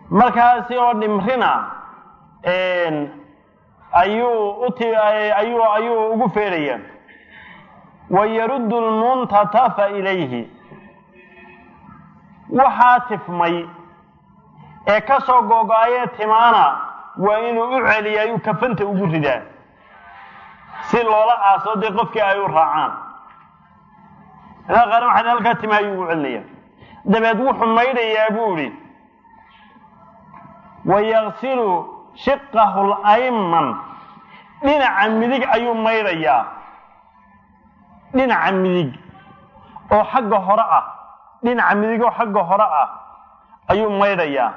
markaasi oo dhimrina ayuu ugu feeraya wayaruddu lmuntatafa ilayhi waxaa tifmay ee ka soo googo-ayee timaana waa inuu u celiya ayuu kafanta ugu ridaa si loola aaso dee qofkii ay u raacaan qaar waxaa halkaa tima ayuu ugu celinaya dabeed wuxuu maydhayaa buu idhi wayaksilu shiqahu layman dhinaca midig ayuu maydhayaa dhinaca midig oo xagga hore ah dhinaca midig oo xagga hore ah ayuu maydhayaa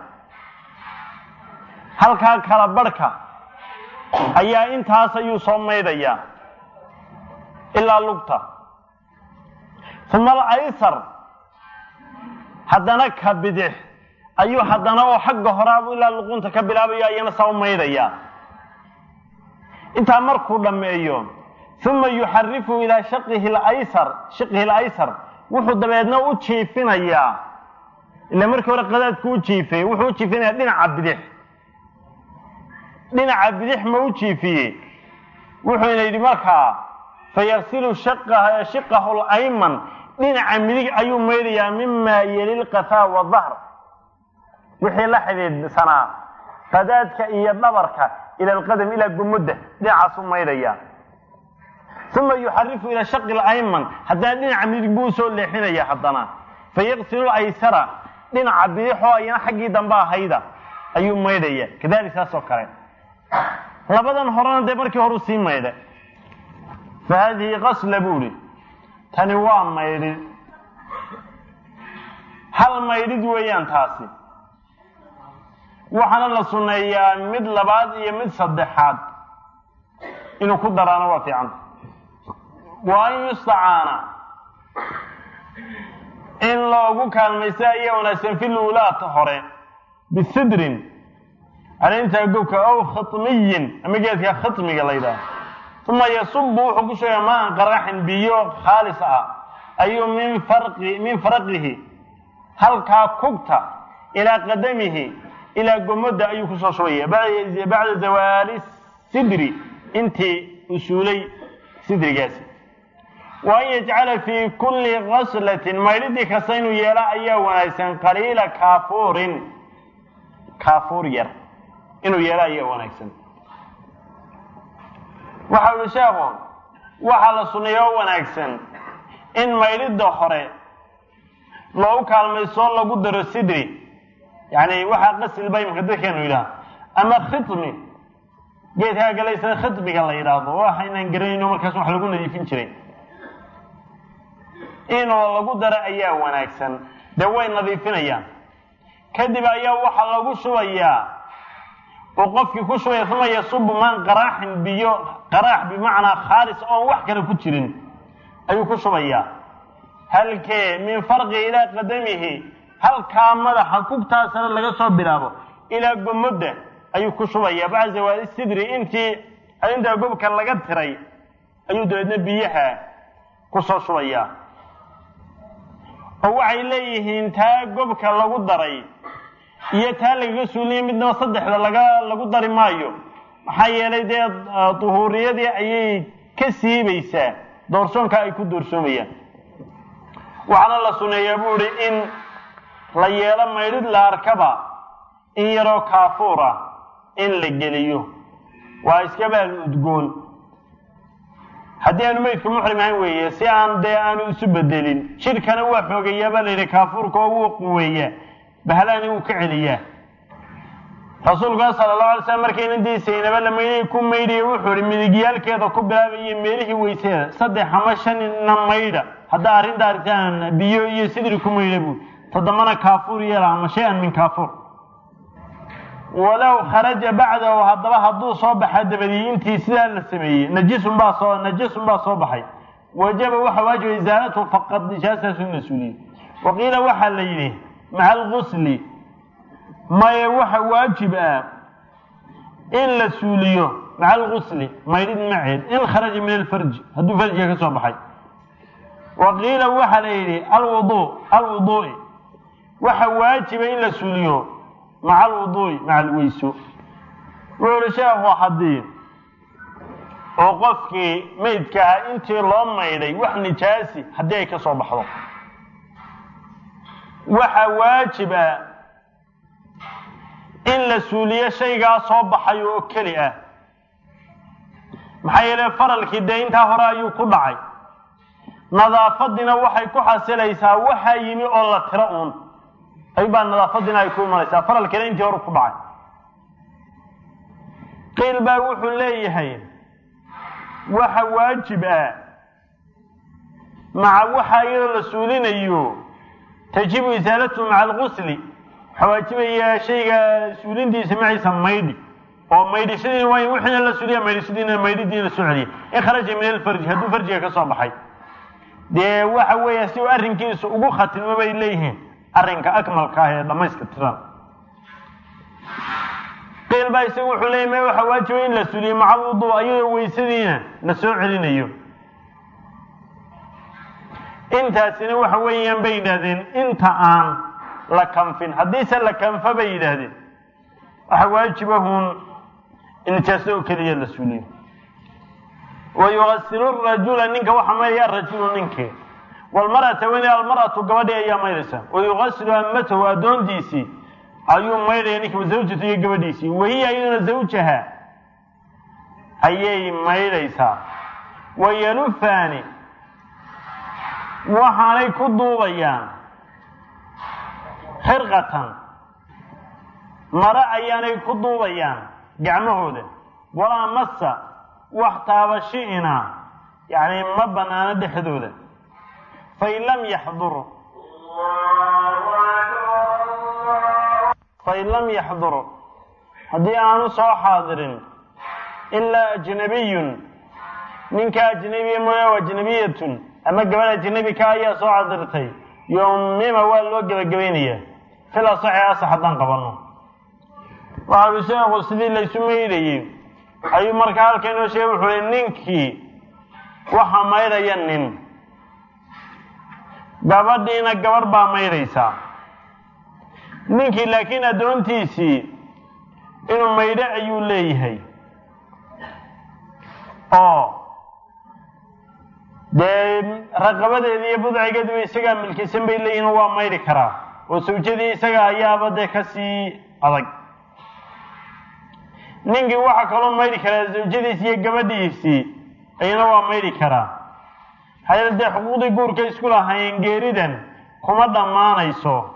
halkaa kala barhka ayaa intaas ayuu soo maydhayaa ilaa lugta uma alaysar haddana ka bidix ayuu haddana oo xagga horeabu ilaa luqunta ka bilaabayo ayana saa u maydhayaa intaa markuu dhammeeyo uma yuxarifu ilaa shiqihi alaysar wuxuu dabeedna u jiifinayaa ila markii hore qadaadku u jiifay wuxuu u jiifinayaa dhinaca bidix ma u jiifiyey wuxuuna yidhi markaa fayaksilu shiqahu layman dhinaca midig ayuu maydhayaa mima yeli lqafaa wadahr wixii la xidhiidhsanaa qadaadka iyo dhabarka ila alqadam ilaa gumudda dhinacaasuu maydhayaa uma yuxarifu ilaa shaqi layman haddana dhinaca midig buu usoo leexinaya haddana fayaksilu aysara dhinaca bidixoo ayana xaggii dambe ahayda ayuu maydhaya kadalik saas oo kale labadan horena dee markii horeu sii maydha fa haadihi qasla buu idhi tani waa maydhid hal maydhid weeyaan taasi waxaana la sunneeyaa mid labaad iyo mid saddexaad inuu ku daraano waa fiican wa an yustacaana in loogu kaalmaysta ayaa wanaagsan fi luulaata hore bisidrin caleyntaa gobka ow khatmiyin ama geedka khatmiga la yidhaaho uma yasubu wuxuu ku sheegaa maan qaraxin biyo khaalis ah ayuu min faraqihi halkaa kugta ilaa qadamihi ilaa gomada ayuu kusoo shubaya bacda zawaali sidri intii usuulay sidrigaasi wa an yajcala fii kulli ghaslatin maydhidii kasta inuu yeela ayaa wanaagsan qaliila kaafuur yar inuu yeelo ayaa wanaagsan waxa uli sheekhu waxaa la sunneeya oo wanaagsan in maydhida hore loogu kaalmayso lagu daro sidri yani waxaa qasil bay imka dadkeenu yidhaha ama khitmi geedkaa galaysa khitmiga la yidhaahdo waxaynaan garanayno markaas wax lagu nadiifin jiray inoo lagu daro ayaa wanaagsan dee way nadiifinayaan kadib ayaa waxaa lagu shubayaa oo qofkii ku shubaya uma yasubu maan qaraaxin biyo qaraax bimacnaa khaalis oon wax kale ku jirin ayuu ku shubayaa halkee min farqi ilaa qadamihi halkaa madaxa kugtaasana laga soo bilaabo ilaa gomodda ayuu ku shubayaa bacda zawaali sidri intaa gobka laga tiray ayuu dabeedna biyaha ku soo shubayaa oo waxay leeyihiin taa gobka lagu daray iyo taa lagaga suuliyay midnaba saddexda lagu dari maayo maxaa yeelay dee duhuuriyadii ayay ka siibaysaa doorsoonka ay ku doorsoomayaan waxaana la suneeyaa buu idhi in la yeelo maydhid la arkaba in yaroo kaafuura in la geliyo waa iska baal udgoon haddii aanu maydka muxrim ahayn weeye si aan dee aanu isu bedelin jidhkana waa xoogayaabaa la yidhi kaafuurka oo wuu quweeyaa bahalaani wuu ka celiyaa rasuulka sala allahu alay slam markay inandiisaynaba la maydhay ku maydhaya wuxuu ihi midigyaalkeeda ku bilaabayo meelihii weyseeda 3 ama 5 maydha haddaa arrinta aragtaan biyo iyo sidri ku maydha buu toddobana kaafuur yeela ama shay-an min kaafuur walow kharaja bacdahu haddaba hadduu soo baxa dabadii intii sidaa la sameeyey najisun baa soo baxay wajaba waxa waajiba isaalatu faqad nijaasaasu in la suuliyo waqiila waxaa la yidhi maca algusli maye waxa waajib ah in la suuliyo maca algusli maydhid maceed in kharaja min alfarji hadduu farjiga ka soo baxay waqiila waxaa la yidhi alwuduu'i waxa waajiba in la suuliyo maca alwuduu'i maca alweyso wuxuuhi sheekhu haddii oo qofkii maydkaa intii loo maydhay wax nijaasi haddii ay ka soo baxdo waxaa waajib ah in la suuliyo shaygaa soo baxay oo keli ah maxaa yeelay faralkii dee intaa hore ayuu ku dhacay nadaafadiina waxay ku xasilaysaa waxaa yimi oo la tiro uun ayuubaa nadaafadiina ay ku imanaysaa faralkiina intii hore ku dhacay qiil baa wuxuu leeyahay waxa waajib ah maca waxa iyadoo la suulinayo tajibu isaalatu maca alqusli waxaa waajibayaa shayga suulintiisa maciisa maydhi oo maydhishadiina waa in wixiina la suuliya maydhishadiina maydhidiina soo celiya in kharaja min alfarji hadduu farjiga ka soo baxay dee waxa weeya si uu arrinkiisu ugu khatimmo bay leeyihiin arrinka akmalka ah ee dhammayska tiran qiil baa isagu wuxuu leeyahy ma waxaa waajiba in la suuliyo maca alwuduu ayadoo weysadiina la soo celinayo intaasina waxa weeyaan bay yidhaahdeen inta aan la kanfin haddiise la kanfa bay yidhaahdeen waxa waajibahun in nijaasada oo keliya la suuliyo wayugasilu rajula ninka waxaa maydaya arajulu ninkii walmar'ata weyne almar'atu gabadhii ayaa maydaysa wayugasilu ammatahu addoontiisii ayuu maydhaya ninka zawjatu iyo gabadhiisii wahiya iyaduna zawjaha ayay maydhaysaa wayalufaani waxaanay ku duubayaan khirqatan mare ayaanay ku duubayaan gacmahooda walaa massa wax taabashi'ina yacni ma bannaano dhexdooda fain lam yaxdur haddii aanu soo xaadirin ilaa ajnabiyun ninka ajnabiya mooya o ajnabiyatun ama gabadh ajnabi ka ayaa soo xaadirtay yomima waa loo gebagabaynayaa fil asaxi asax haddaan qabanno waxa ui sheekhu sidii laysu maydhayey ayuu markaa halka inoo sheegay wuxuu hi ninkii waxaa maydhaya nin gabadhiina gabarh baa maydhaysaa ninkii laakiin addoontiisii inuu maydho ayuu leeyahay oo dee raqabadeeda iyo budcigeeduba isagaa milkisan bay leeyihin oo waa maydhi karaa oo sawjadii isaga ayaaba dee kasii adag ninkii waxaa kaloo maydhi karaa zawjadiisi iyo gabadhiisii ayana waa maydhi karaa hayal dee xuquuqdii guurka isku lahaayeen geeridan kuma dhammaanayso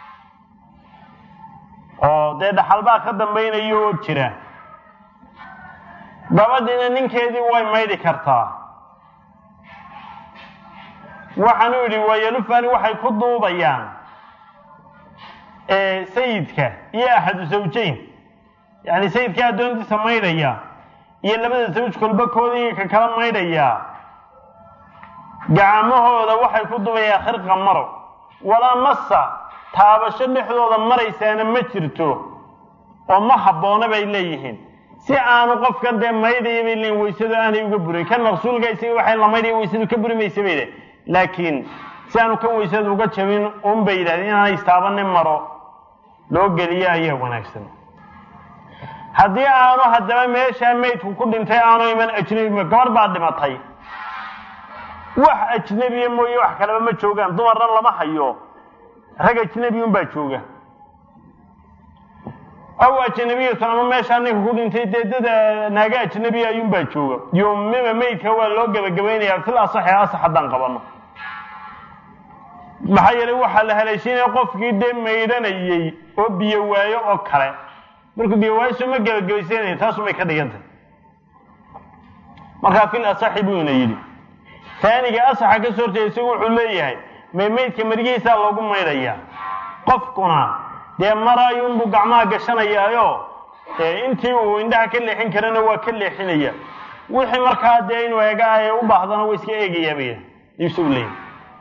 oo dee dhaxalbaa ka dambaynayo oo jira gabadhiina ninkeedii way maydhi kartaa waxaanu yidhi wayalufani waxay ku duubayaan sayidka iyo axadu zawjayn yacni sayidka addoontiisa maydhaya iyo labada zawj kolba koodii ka kala maydhaya gacmahooda waxay ku duubayaan khirqa maro walaa massa taabasho dhexdooda maraysaana ma jirto oo ma habboona bay leeyihiin si aanu qofkan dee maydhaya bay leeyihin weysadu aanay uga burin kan maqsuulka isaga waxay la maydhaya weysadu ka buri maysa bay leeyihin laakiin si aanu kan weysadu uga jabin un bay yidhahdeen inaanay istaabanin maro loo geliyo ayaa wanaagsan haddii aanu haddaba meeshaa maydku ku dhintay aanu iman ajnabi gabar baa dhimatay wax ajnabiya mooye wax kaleba ma joogaan dumarna lama hayo rag ajnabi un baa jooga aw ajnabiyatun ama meeshaa ninka ku dhintay deedada naaga ajnabiya ayuun baa jooga yomima maydka waa loo gebagabaynayaa fil asaxi asax haddaan qabanno maxaa yeelay waxaa la haleeshinaya qofkii dee maydhanayey oo biyo waayo oo kale markuu biyo waayo soo ma gebagabaysanaya taasumay ka dhigantay markaa fil asaxi buu ina yidhi taaniga asaxa ka soo horjeeda isagu wuxuu leeyahay maydka marigiisaa loogu maydhayaa qofkuna dee mar ayuunbuu gacmaha gashanayaayo intii uu indhaha ka leexin karana waa ka leexinaya wixii markaa dee inuu eega u baahdana waa iska eegayaabay isagu leeyahay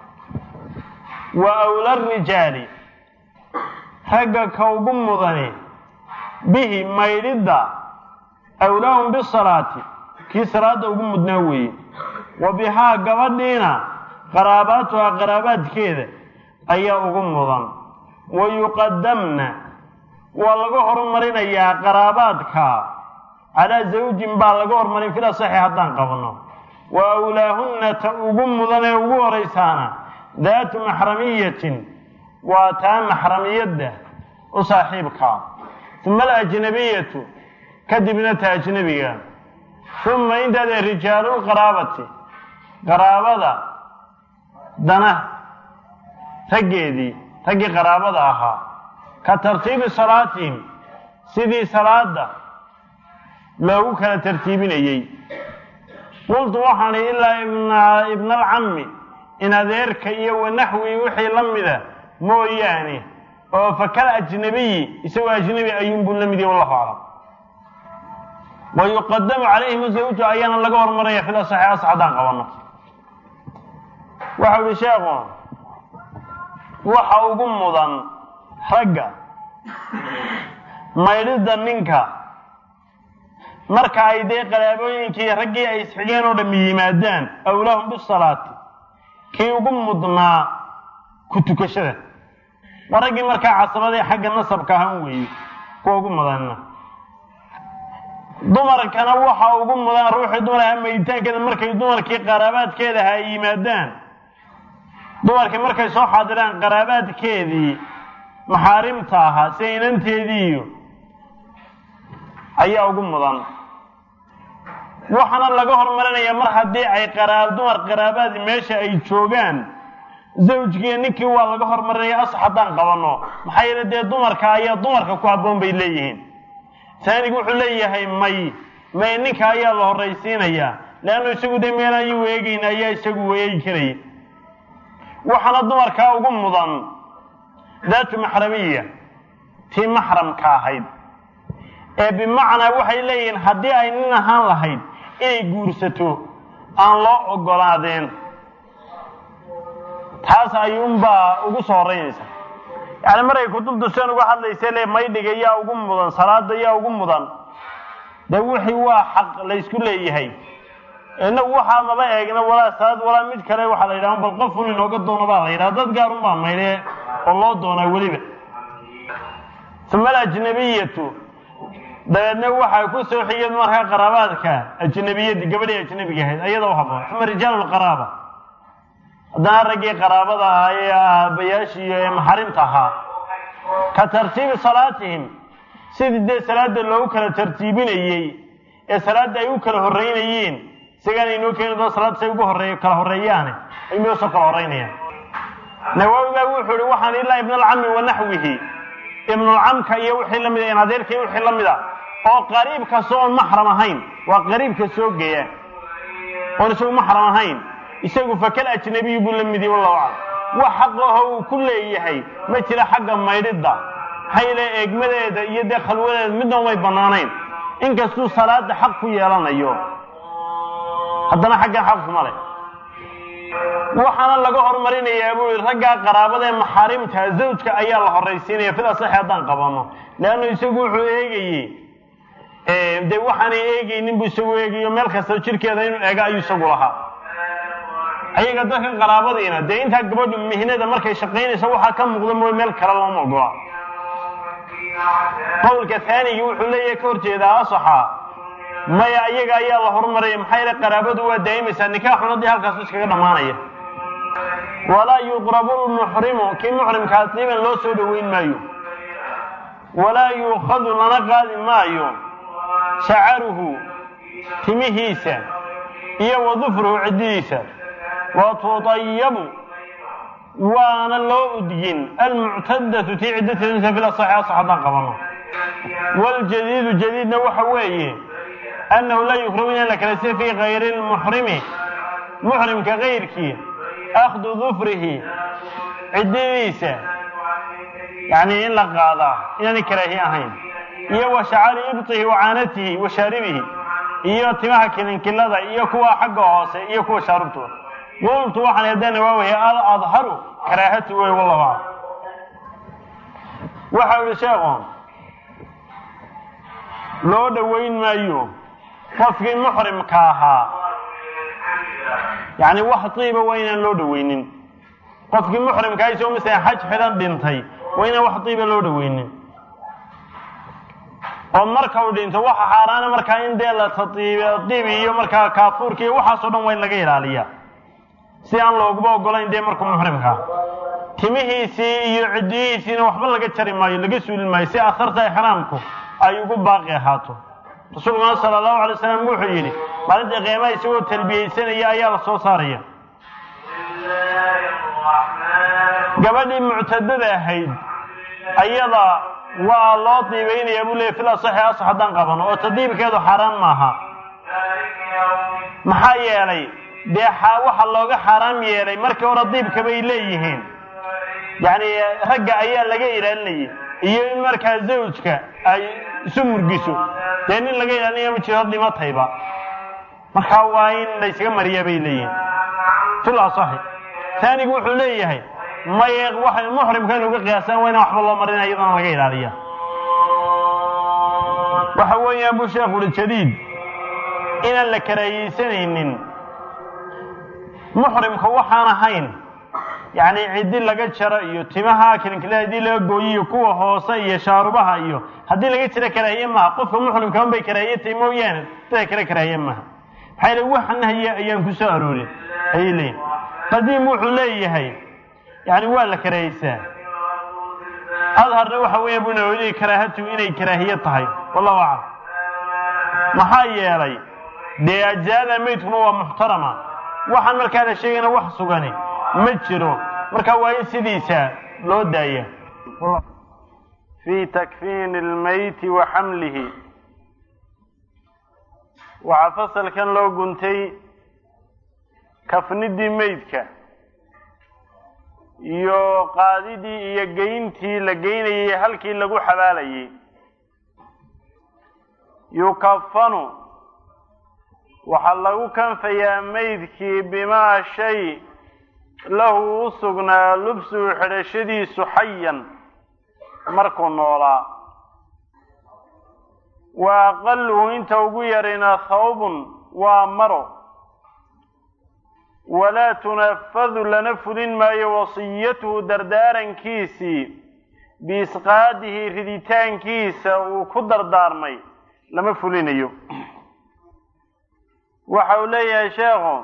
wa awla rijaali ragga ka ugu mudani bihi maydhidda awlaahum bisalaati kii salaada ugu mudnaa weeye wa bihaa gabadhiina qaraabaatuha qaraabaadkeeda ayaa ugu mudan wa yuqadamna ولغو هرمرين يا قراباتك على زوج بالغو هرمرين في الصحيح هدان قبلنا وأولاهن تأوبم ذنى وريسانا ذات محرمية وتام محرمية وصاحبك ثم الأجنبية كدبنة أجنبية ثم عند الرجال القرابة قرابة دنا تجدي تجي قرابة أها كترتيب صلاتهم سيدي صلاة لو كان ترتيبين أيي قلت وحني إلا ابن العم إن ذلك ونحوي وحي لمذا مو يعني فكان أجنبي يسوي أجنبي أيوم بلمذي والله أعلم ويقدم عليهم الزوج أيانا لقوا المرية في الصحيح أصعدان قوانا وحول شيخون وحاو قمضا حقا ما يرد منك marka ay qalaabooyinkii ragii ay isxigeen oo dhamiyimaadaan awlaahum bisalaat kii ugu mudnaa ku tukashada waragii marka casabada xagga nasabka ahaan weey ku ugu mudana dumarkana waxa ugu mudan ruuxii dumar meeytaankeeda markay dumarkii qaraabaadkeeda ay yimaadaan dumarkii markay soo xaadiraan qaraabaadkeedii maxaarimta ahaa seenanteedii ayaa ugu mudan waxana laga hormarinaya mar hadii ay dumar qaraabaad meesha ay joogaan zawjkii ninkii waa laga hormarinaya asxadan qabano maxay yeelay dumarka ayaa dumarka ku haboon bay leeyihiin taanigu wuxuu leeyahay may ninka ayaa la horeysiinaya laana isagu deemeelay weegeynaya isagu weeyay karay waxana dumarka ugu mudan ذات محرمية في محرم كاهيد بمعنى waxay leeyihiin hadii ay nin ahaan lahayd inay guursato aan loo ogolaadeen taas ayuunba ugu soo horeynaysa yani maray ku duldusan uga hadlaysay le may dhigaya ugu mudan salaada yaa ugu mudan da wixii waa xaq la isku leeyahay inna waxa ma eegna wala salaad wala mid kale waxa la yiraahdo bal qof uu inooga doono baa la yiraahdo dad gaar uma meeyay الله دونا وليبه ثم الأجنبية دلنا وحى كسر حيد مرها قراباتك أجنبية قبل أجنبية هذا أيضا وحبه ثم رجال القرابة دار رجي قرابة هاي بياشي محرمتها كترتيب صلاتهم سيد دي صلاة لو كان ترتيبين أيي صلاة يوكل هرينيين سيجان ينوكل دو صلاة سيبوه هري كالهريان يميوسك الهرينيين نووي وحوري وحن إلا ابن العم ونحوه ابن العم كي يوحي لمده نادير كي يوحي لمده oo qariib ka soo mahram ahayn waa qariib ka soo geeya oo soo mahram ahayn isagu fakal ajnabi buu lamidi wallahu wa xaqahu kulleeyahay ma jira xaqa maydida hayla eegmadeeda iyo khalwadeeda midna way banaanayn in kastu salaada xaq ku yeelanayo haddana xaqa xaq kuma leh waxana laga hormarinayaa buu ragga qaraabada maxaarimta zawjka ayaa la horeysiinaya fida saxiixadan qabano laana isagu wuxuu eegayay de waxaan eegaynin buu isagu eegayo meel kasta jirkeeda inuu eega ayuu isagu lahaa ayaga dadka qaraabadiina de inta gabadhu mihnada markay shaqeynayso waxa ka muuqda meel kale loo ogola qowlka thaniga wuxuu leeyahay ka horjeedaa saxa ما يأيجا يا الله هرمري محيل قرابته ودائما النكاح ندي هالكاس إسكا دمانية ولا يقرب المحرم كي محرم كاتبا لو سودوين مايو ولا يؤخذ لنا قال مايو شعره تمهيسا هي وظفره عديسا وتطيب وانا لو أدين المعتدة في عدة الإنسان في الصحيح صحبا قبنا والجديد جديد نوحويه أنه لا يخرج لك ليس في غير المحرم محرم كغيرك أخذ ظفره عديسة يعني إلا قاضى يعني كراهيهين إيا وشعر إبطه وعانته وشاربه إيا تماحك الانكلادة إيا كوا حقه هاسي إيا كوا شاربته قلت وحن يدان وهي أظهر كراهته والله أعلم وحاول شيخهم لو دوين ما يوم qofkii muhrimka ahaa yani wax qiiba weyn loo dhaweynin qofkii muhrimka ay soo misay xaj xiran dhintay wayna wax qiiba loo dhaweynin oo marka uu dhinto waxa xaaraana markaa in dee la tadiibiyo markaa kaafuurkii waxaasoo dhan waa in laga ilaaliyaa si aan looguba ogolayn dee markuu muxrimka timihiisii iyo cidiyihiisiina waxba laga jari maayo laga suulin maayo si asarta ixraamku ay ugu baaqi ahaato rasuulkuna sala allahu alay wasalam wuxuu yidhi maalinta qiyaamaha isagoo talbiyeysanaya ayaa la soo saaraya gabadhii muctadada ahayd ayada waa loo diibaynaya buu leeyay fil asaxi asax haddaan qabano oo tadiibkeedu xaaraan maaha maxaa yeelay dee waxa looga xaaraam yeelay markii hore diibka bay leeyihiin yacni ragga ayaa laga ilaalinayay iyo in markaa zawjka ay isu murgiso dee nin laga ilaalinaya ma jiro dhimatayba markaa waa in la ysaga mariyaa bay leeyihiin fil asaxi taanigu wuxuu leeyahay maye waxay muxrimka in uga qiyaasaan waa inaan waxba loo marinaya iyadana laga ilaaliya waxa weeyaan buu sheekhu uhi jadiid inaan la karaahiyeysanaynin muxrimka waxaan ahayn yacni ciddi laga jaro iyo timaha kilinkilada haddii laga gooyiyo kuwa hoose iyo shaarubaha iyo haddii laga jiro karaahiye maaha qofka muxrimka un bay karaahiye tahay mooyaane dada kale karaahiye maaha maxaa yeele wax nahya ayaan ku soo aroorin ayay leeyihin qadiim wuxuu leeyahay yani waa la karaahiyeysaa adharna waxa weeya buu nawawi karaahatu inay karaahiye tahay wallahu aclam maxaa yeelay dee ajzaada maydkuna waa muxtarama waxaan markaa la sheegayna wax sugani ma jiro marka waa in sidiisa loo daaya fi takfiin almayti wa xamlihi waxaa fasalkan loo guntay kafnidii maydka iyo qaadidii iyo geyntii la geynayay halkii lagu xabaalayay yukafanu waxaa lagu kanfayaa maydkii bimaa shay lahu u sugnaa lubsuhu xidhashadiisu xayan markuu noolaa wa aqaluhu inta ugu yarina thawbun waa maro walaa tunafadu lana fulin maayo wasiyatuhu dardaarankiisii biisqaadihi riditaankiisa uu ku dardaarmay lama fulinayo waxa uu leeyahay sheekhu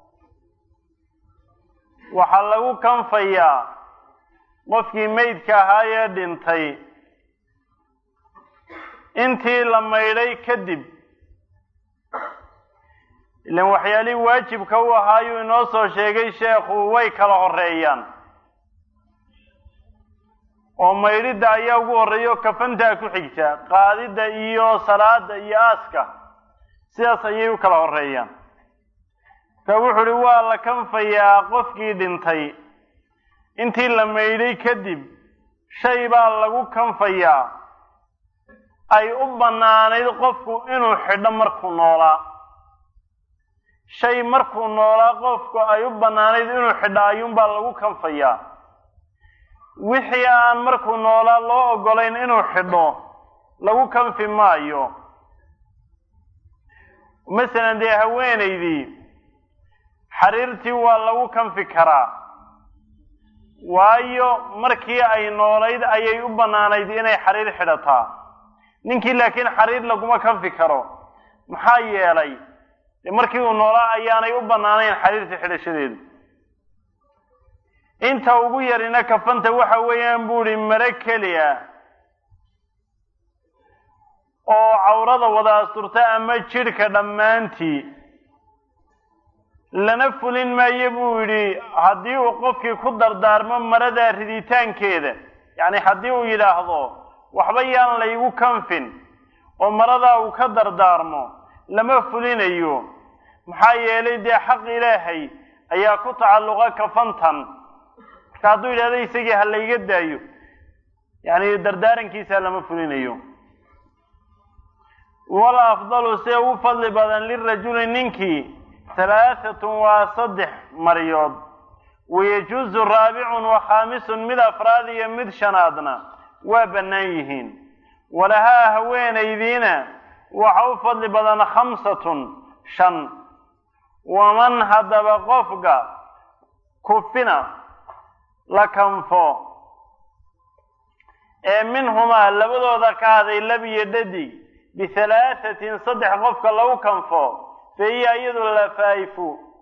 waxaa lagu kanfayaa qofkii maydka ahaa ee dhintay intii la maydhay kadib ilan waxyaalihii waajibka u ahaayuu inoo soo sheegay sheekhu way kala horeeyaan oo maydhidda ayaa ugu horreeya kafantaa ku xigta qaadidda iyo salaada iyo aaska sidaas ayay u kala horeeyaan ka wuxu uhi waa la kanfayaa qofkii dhintay intii la maydhay kadib shay baa lagu kanfayaa ay u bannaanayd qofku inuu xidho markuu noolaa shay markuu noolaa qofku ay u bannaanayd inuu xidho ayuunbaa lagu kanfayaa wixii aan markuu noolaa loo ogolayn inuu xidho lagu kanfi maayo masalan dee haweenaydii xariirtii waa lagu kanfi karaa waayo markii ay noolayd ayay u bannaanayd inay xariir xidhataa ninkii laakiin xariir laguma kanfi karo maxaa yeelay markii uu noolaa ayaanay u bannaanayn xariirta xidhashadeedu inta ugu yarina kafanta waxa weeyaan buu ihi mare keli ah oo cawrada wada asturta ama jidhka dhammaantii lana fulin maayo buu yidhi haddii uu qofkii ku dardaarmo marada riditaankeeda yacni haddii uu yidhaahdo waxba yaan laygu kanfin oo maradaa uu ka dardaarmo lama fulinayo maxaa yeelay dee xaq ilaahay ayaa ku tacalluqa kafantan marka hadduu yidhahdo isagii ha layga daayo yacni dardaarankiisa lama fulinayo wala afdalu see ugu fadli badan lirajuli ninkii halaahatun waa 3 maryood wayajuuzu raabicun wa khaamisun mid afraad iyo mid shanaadna waa bannaan yihiin walahaa haweenaydiina waxa u fadli badan 5 waman haddaba qofka kufina la kanfo منهما لبدودا كهذي لبي يددي بثلاثة صدح قفك لو كنفو فهي أيضا لفايف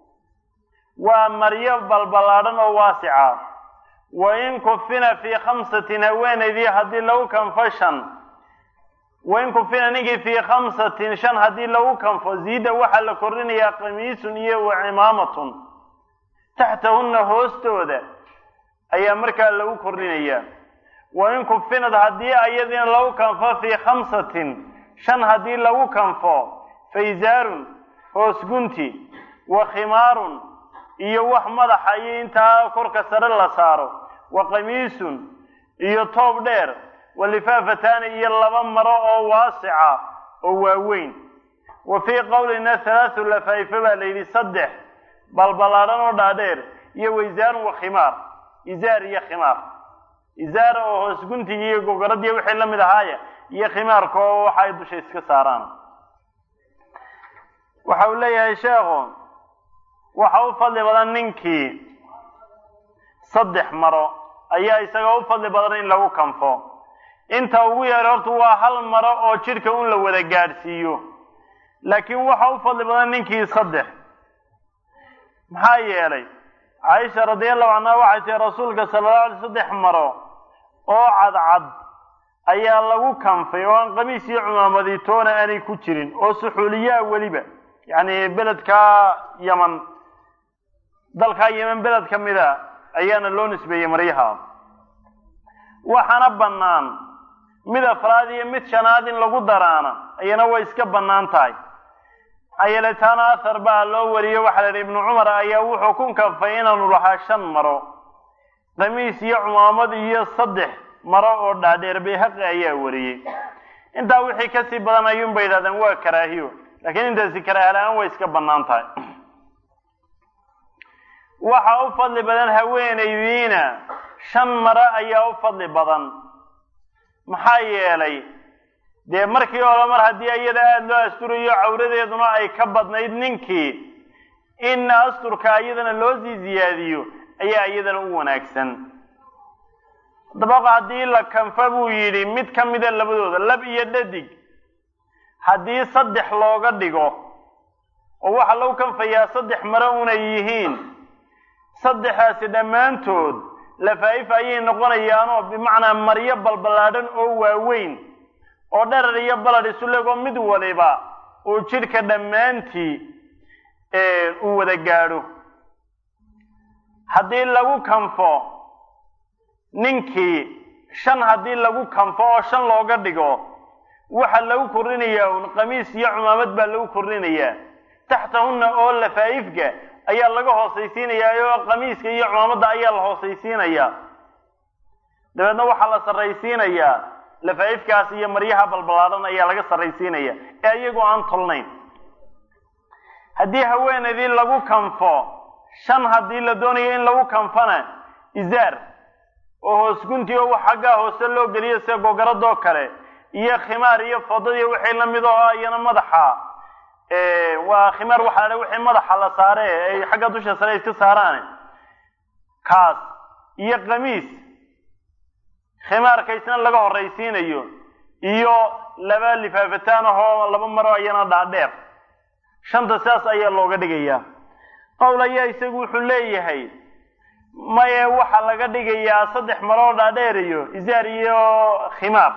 ومريض بالبلارن واسعة وإن كفنا في 5 نوين ذي هدي لو كنفشن وإن كفنا نجي في 5 شن هدي لو كنفو زيد وحل كرني يا قميص وعمامة تحتهن هوستودا أي مركا لو كرني وإن كفنا هدي أيضا لو كنفو في 5 شن هدي لو كنفو فيزار هوسقنتي وخمار iyo wax madaxa iyo inta korka sare la saaro wa qamiisun iyo toob dheer walifaafatan iyo laba maro oo waasica oo waaweyn wa fi qawlina 3 lafayfa balayli saddex balbalaaran oo dhaadheer iyo wayzaan wa khimar izaar iyo khimar izaar oo hoosguntiga iyo gogoradii wixii la mid ahaaya iyo khimarka oo waxay dusha iska saaraan waxa uu leeyahay sheekhu waxa uu fadli badan ninkii saddex maro ayaa isaga u fadli badan in lagu kanfo inta ugu yar hortu waa hal maro oo jirka uu la wada gaarsiiyo laakiin waxa uu fadli badan ninkii saddex maxaa yeelay Aisha radhiyallahu anha waxay rasuulka sallallahu alayhi saddex maro oo cad ayaa lagu kanfay oo aan qamiis iyo cumaamadii toona aanay ku jirin oo suxuliya waliba yani beledka Yaman dalka Yemen beled kamida ayaana loo nisbeeyay maryaha waxana banaan mid afraad iyo mid shanaad in lagu daraana ayana way iska banaan tahay ayelataana athar baa loo wariyo waxa la ibn Umar ayaa wuxuu ku kanfay inuu lahaa 5 maro qamiis iyo cumaamad iyo saddex maro oo dhaadheer bay xaq ayaa wariyay inta wixii ka sii badan ayuun baydadan waa karaahiyo laakiin inta si karaahaan way iska banaan tahay waxa u fadli badan haweenaydiina 5 maro ayaa u fadli badan maxaa yeelay de markii hore mar hadii ayada aad loo asturiyo cawradeeduna ay ka badnayd ninkii in asturka ayadana loo ziyaadiyo ayaa ayadana u wanaagsan dabaq hadii la kanfa buu yiri mid kamida labadooda lab iyo dhadig hadii saddex looga dhigo oo waxa loo kanfayaa saddex maro una yihiin saddexaasi dhamaantood lafaayif ayay noqonayaan oo bimaana maryo balbalaadan oo waaweyn oo dherer iyo balad isu leego mid waliba oo jirka dhamaantii uu wada gaadho hadii lagu kanfo ninkii 5 hadii lagu kanfo oo 5 looga dhigo waxa lagu korinayaa qamiis iyo cumaamad baa lagu korinayaa taxtahuna oo lafaayifka ayaa laga hoosaysiinayaa oo qamiiska iyo cumaamada ayaa la hoosaysiinayaa dabeedna waxa la saraysiinayaa lafaayifkaas iyo maryaha balbalaadan ayaa laga saraysiinayaa ee iyagu aan tolnayn hadii haweenadii lagu kanfo 5 hadii la doonayo in lagu kanfana izaar oo hoosgunti oo waxa hoose loo galiyo si gogarado kale iyo khimaar iyo fadada wixii la mid ah ayana madaxa waa khimaar waxa la wixii madaxa la saaray ay xagga dusha sare iska saaraan kaas iyo qamiis khimaarka isna laga horeysiinayo iyo laba lifaafataan oo laba maro ayana dhaadheer 5 saas ayaa looga dhigayaa qowlaya isagu wuxuu leeyahay maye waxa laga dhigayaa 3 maro dhaadheer iyo izaar iyo khimaar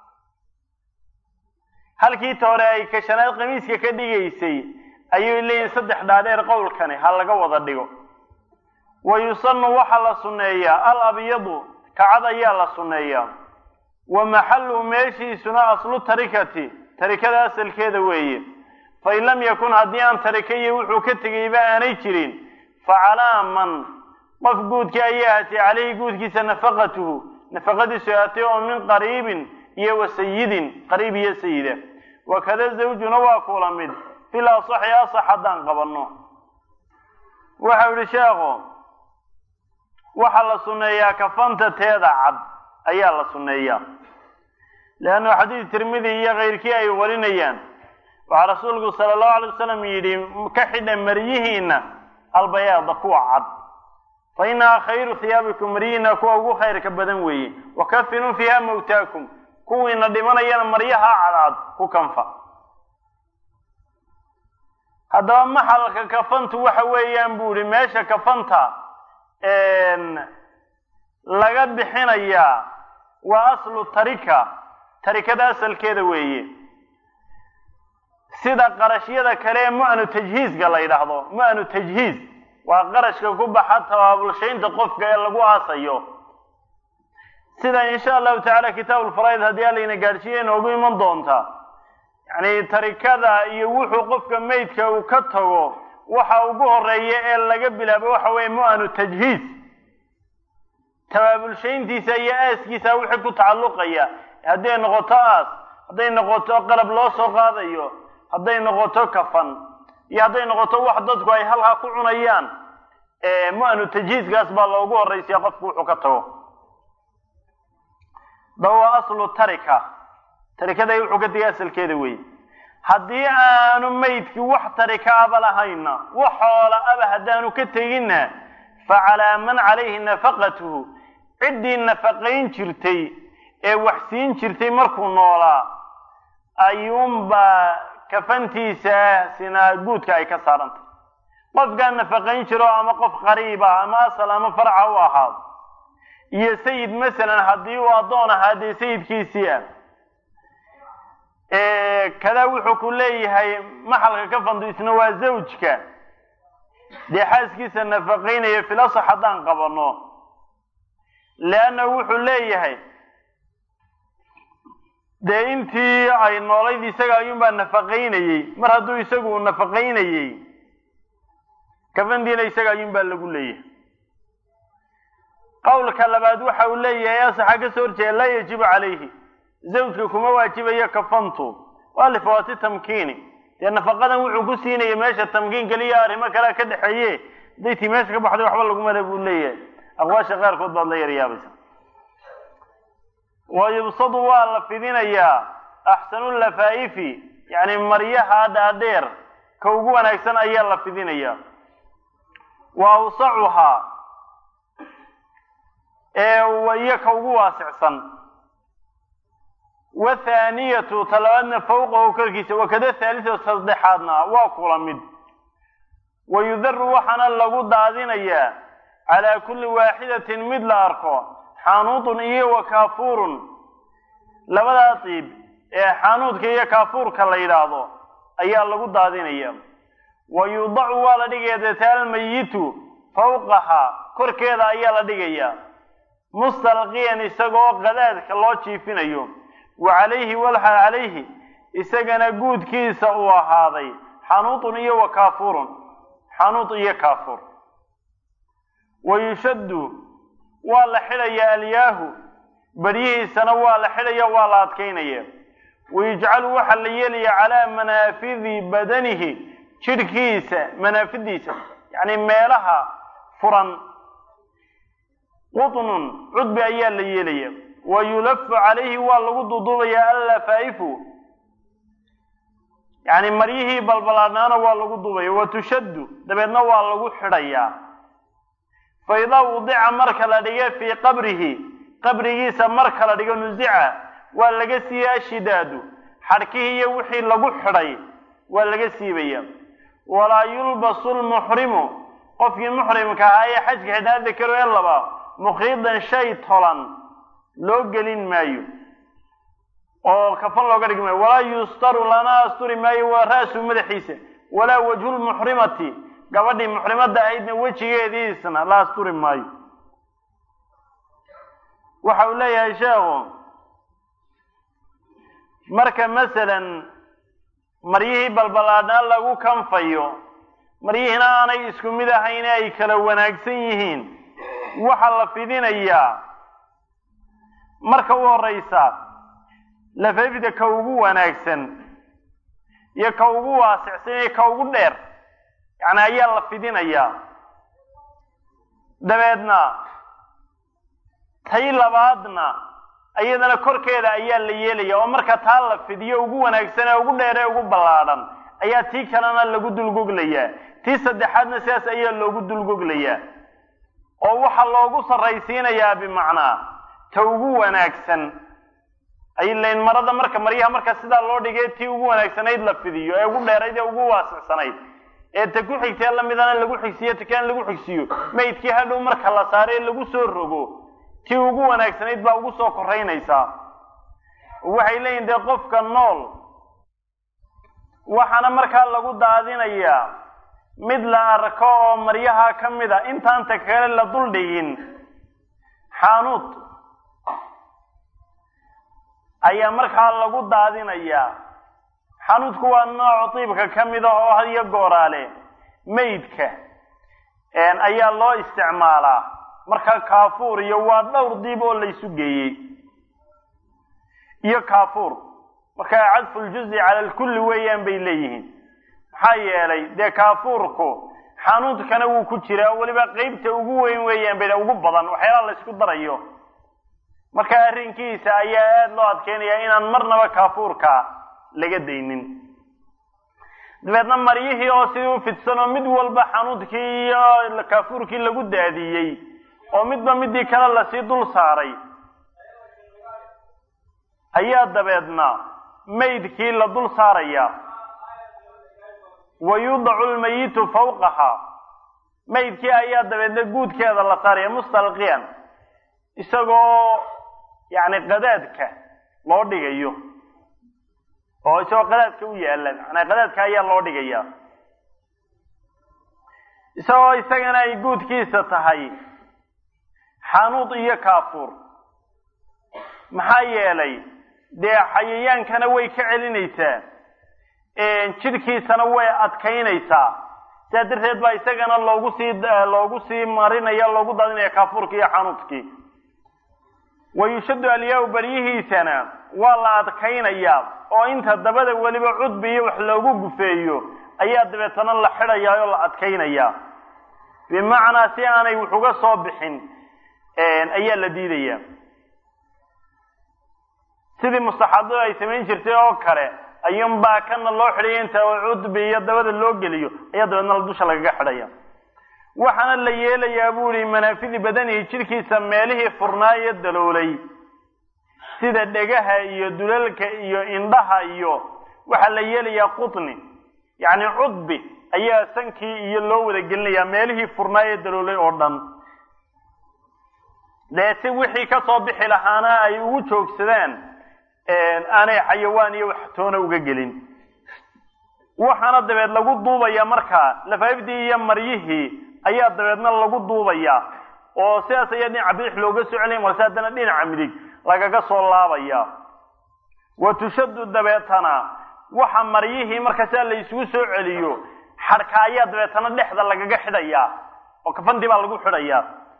halkii toore ay ka shanaad qamiiska ka dhigaysay ayuu leeyahay 3 dhaadheer qowlkani hal laga wada dhigo wayusannu waxa la sunneeyaa al-abyadu kacada ayaa la sunneeyaa wa mahallu meeshiisuna aslu tarikada asalkeeda weeye fa lam yakun hadii aan tarikay wuxuu ka tagayba aanay jirin fa calaaman qof guudka ayaa calayhi guudkiisa nafaqadiisu aatay oo min qariibin iyo wasayidin qariib iyo sayida wakada zawjuna waa kula mid fil asahya sahadan qabano waxa uu sheego waxa la sunneeyaa kafanta teeda cad ayaa la sunneeyaa laana xadiis tirmidhi iyo qeyrkii ay warinayaan waxa rasuulku sallallahu alayhi wasallam yiri ka xidhan maryihiina albayaad kuwa cad fa innahaa khayru hiyaabikum maryihiina kuwa ugu khayrka badan weeye wakafinuu fiiha mawtaakum kuwiina dhimanayana maryaha cadaad ku kanfa. haddaba maxalka kafantu waxa weeyaan buu ihi meesha kafanta laga bixinayaa waa aslu tarikada asalkeeda weeye. sida qarashyada kale ee mu'anu tajhiizka la yidhaahdo, mu'anu tajhiiz waa qarashka ku baxa tabaabulshaynta qofka ee lagu aasayo. sida insha allahu tacaala kitaab ulfaraa'id haddii alayna gaadhsiiye inoogu iman doonta, yacni tarikada iyo wuxuu qofka meydka uu ka tago waxa ugu horeeya ee laga bilaabo waxa weeye mu'anu tajhiiz, tabaabulshayntiisa iyo aaskiisa wixii ku tacalluqaya, hadday noqoto aas, hadday noqoto qalab loo soo qaadayo, hadday noqoto kafan, iyo hadday noqoto wax dadku ay halkaa ku cunayaan, mu'anu tajhiizkaas baa loogu horraysiya qofku wuxuu ka tago. daba waa aslu tarikada wuxuu ka tegay asalkeeda weeye. haddii aanu meydkii wax tarika aba lahayna, wax xoola aba haddaanu ka teginna, fa calaa man calayhi nafaqatuhu, ciddii nafaqayn jirtay ee wax siin jirtay markuu noolaa ayuunbaa kafantiisa sinaa guudka ay ka saarantay. qofkaa nafaqayn jiro ama qof qariiba ama asal ama farca u ahaado, iyo sayid masalan haddii uu addoon ahaa dee sayidkiisii ah, kadaa wuxuu ku leeyahay maxalka kafantu isna waa zawjka dee xaaskiisa nafaqaynaya filasax haddaan qabano, leanna wuxuu leeyahay dee intii ay noolayd isaga ayuunbaa nafaqaynayey. mar hadduu isagu nafaqaynayey kafantiina isaga ayuunbaa lagu leeyahay. qowlka labaad waxa uu leeyahay asaxa ka soo horjeeda laa yajibu calayhi, zawjka kuma waajibayo kafantu, waa lifawaati tamkiini, dee nafaqadan wuxuu ku siinaya meesha tamkiin keliya arrimo kalea ka dhexeeye, hadday tii meesha ka baxday waxba laguma le buu leeyahay. aqwaasha qaarkood baad la yaryaabaysa. wa yubsadu waa la fidinayaa axsanu lafaa'ifi, yacni maryaha dhaadheer ka ugu wanaagsan ayaa la fidinayaa. wa awsacuhaa iyo ka ugu waasicsan. wathaaniyatu talabaadna fawqahu korkiisa, wakada thaalitatu saddexaadna waa kula mid. wayudaru waxaana lagu daadinayaa calaa kulli waaxidatin mid la arko xaanuudun iyo wa kaafuurun, labadaa diib ee xaanuudka iyo kaafuurka la yidhaahdo ayaa lagu daadinaya. wa yudacu waa la dhigaya dataalmayitu fawqaha, korkeeda ayaa la dhigayaa, mustalqiyan isagoo qadaadka loo jiifinayo. wa calayhi walxal calayhi, isagana guudkiisa uu ahaaday xanuudun iyo wa kaafuurun, xanuud iyo kaafuur. wa yushaddu waa la xidhayaa alyaahu, baryihiisana waa la xidhaya, waa la adkaynaya. wa yujcalu waxaa la yeelaya calaa manaafidi badanihi, jidhkiisa manaafidiisa, yacni meelaha furan, qutnun cudbi ayaa la yeelaya. wa yulafu calayhi waa lagu duuduubayaa allafaa'ifu, yacni maryihii balbalaadnaana waa lagu duubaya. wa tushaddu dabeedna waa lagu xidhayaa. fa idaa wudica marka la dhiga fii qabrihi, qabrigiisa marka la dhigo, nusica waa laga siiya ashidaadu, xadhkihii iyo wixii lagu xidhay waa laga siibaya. walaa yulbasu lmuxrimu, qofkii muxrimka ahaa ee xajka xidhnaa dakaro ee laba, mukhiidan shay tolan loo gelin maayo oo kafan looga dhigi maayo. walaa yustaru lana asturi maayo waa ra'su madaxiisa. walaa wajhu lmuxrimati, gabadhii muxrimadda ahaydna wejigeediisna la asturi maayo. waxa uu leeyahay sheekhu, marka masalan maryihii balbalaadnaa lagu kanfayo, maryihiina aanay isku mid ahayn, ay kala wanaagsan yihiin, waxaa la fidinayaa marka u horeysa lafafida ka ugu wanaagsan iyo ka ugu waasicsan iyo ka ugu dheer, yacni ayaa la fidinayaa. dabeedna tay labaadna iyadana korkeeda ayaa la yeelaya, oo marka taa la fidiyo ugu wanaagsan ee ugu dheer ee ugu ballaadhan ayaa tii kalena lagu dulgoglayaa. tii saddexaadna sidaas ayaa loogu dulgoglayaa. oo waxa loogu sarraysiinayaa bimacnaa ta ugu wanaagsan ay leen marada marka sidaa loo dhigay tii ugu wanaagsanayd la fidiyo ee ugu dheerayd ee ugu waasicsanayd ee ta ku xigtay la midana lagu xigsiyo takaan lagu xigsiyo maydkii hadhow marka la saaray lagu soo rogo tii ugu wanaagsanayd baa ugu soo koreynaysa waxay leeyihiin de qofka nool waxaana markaa lagu daadinayaa mid la arko oo maryaha ka mid a intaan ta kale la dul dhigin xaanuud ayaa markaa lagu daadinayaa xanuudku waa nooc tiibka ka mid ah oo hadiyo gooraale maydka ayaa loo isticmaalaa marka kaafuur iyo waa dhowr diib oo la isu geeyey iyo kaafuur marka cadfu ljuz'i cala alkulli weeyaan bay leeyihiin maxaa yeelay dee kaafuurku xanuudkana wuu ku jiraa weliba qeybta ugu weyn weeyaan bay ugu badan waxyaalaha la isku darayo marka arrinkiisa ayaa aad loo adkeynayaa inaan marnaba kaafuurka laga daynin dabeedna maryihii oo sidii u fidsan oo mid walba xanuudkii iyo kaafuurkii lagu daadiyey oo midba midii kale lasii dul saaray ayaa dabeedna maydkii la dul saaraya wayudacu lmayitu fawqaha maydkii ayaa dabeedna guudkeeda la saaraya mustalqiyan isagoo yani qadaadka loo dhigayo oo isagoo qadaadka u yaala macnaa qadaadka ayaa loo dhigaya isagoo isagana ay guudkiisa tahay xanuud iyo kaafuur maxaa yeelay dee xayayaankana way ka celinaysaa jidhkiisana way adkaynaysaa sidaa darteed baa isagana loogu sii marinaya loogu daadinaya kaafuurkii iyo xanuudkii wayushaddu alyaa-u baryihiisana waa la adkaynayaa oo inta dabada weliba cudbi iyo wax loogu gufeeyo ayaa dabeetana la xidhayaa oo la adkaynayaa bimacnaa si aanay wax uga soo bixin ayaa la diidayaa sidii mustaxaadadu ay samayn jirtay oo kale ayuunbaa kana loo xidhaya inta cudbi iyo dabada loo geliyo ayaa dabeedna dusha lagaga xidhaya waxaana la yeelayaa buu ihi manaafidi badanihi jidhkiisa meelihii furnaayo daloolay sida dhegaha iyo dulalka iyo indhaha iyo waxaa la yeelayaa qutni yacni cudbi ayaa sankii iyo loo wada gelinayaa meelihii furnaayo daloolay oo dhan dee si wixii kasoo bixi lahaana ay ugu joogsadaan aanay xayawaan iyo wax toona uga gelin waxaana dabeed lagu duubayaa markaa lafaafdii iyo maryihii ayaa dabeedna lagu duubayaa oo sidaas ayaa dhinaca bidix looga soo celin marse haddana dhinaca midig lagaga soo laabaya wa tushaddu dabeetana waxa maryihii marka sidaa la isugu soo celiyo xadhka ayaa dabeetana dhexda lagaga xidhayaa oo kafantii baa lagu xidhayaa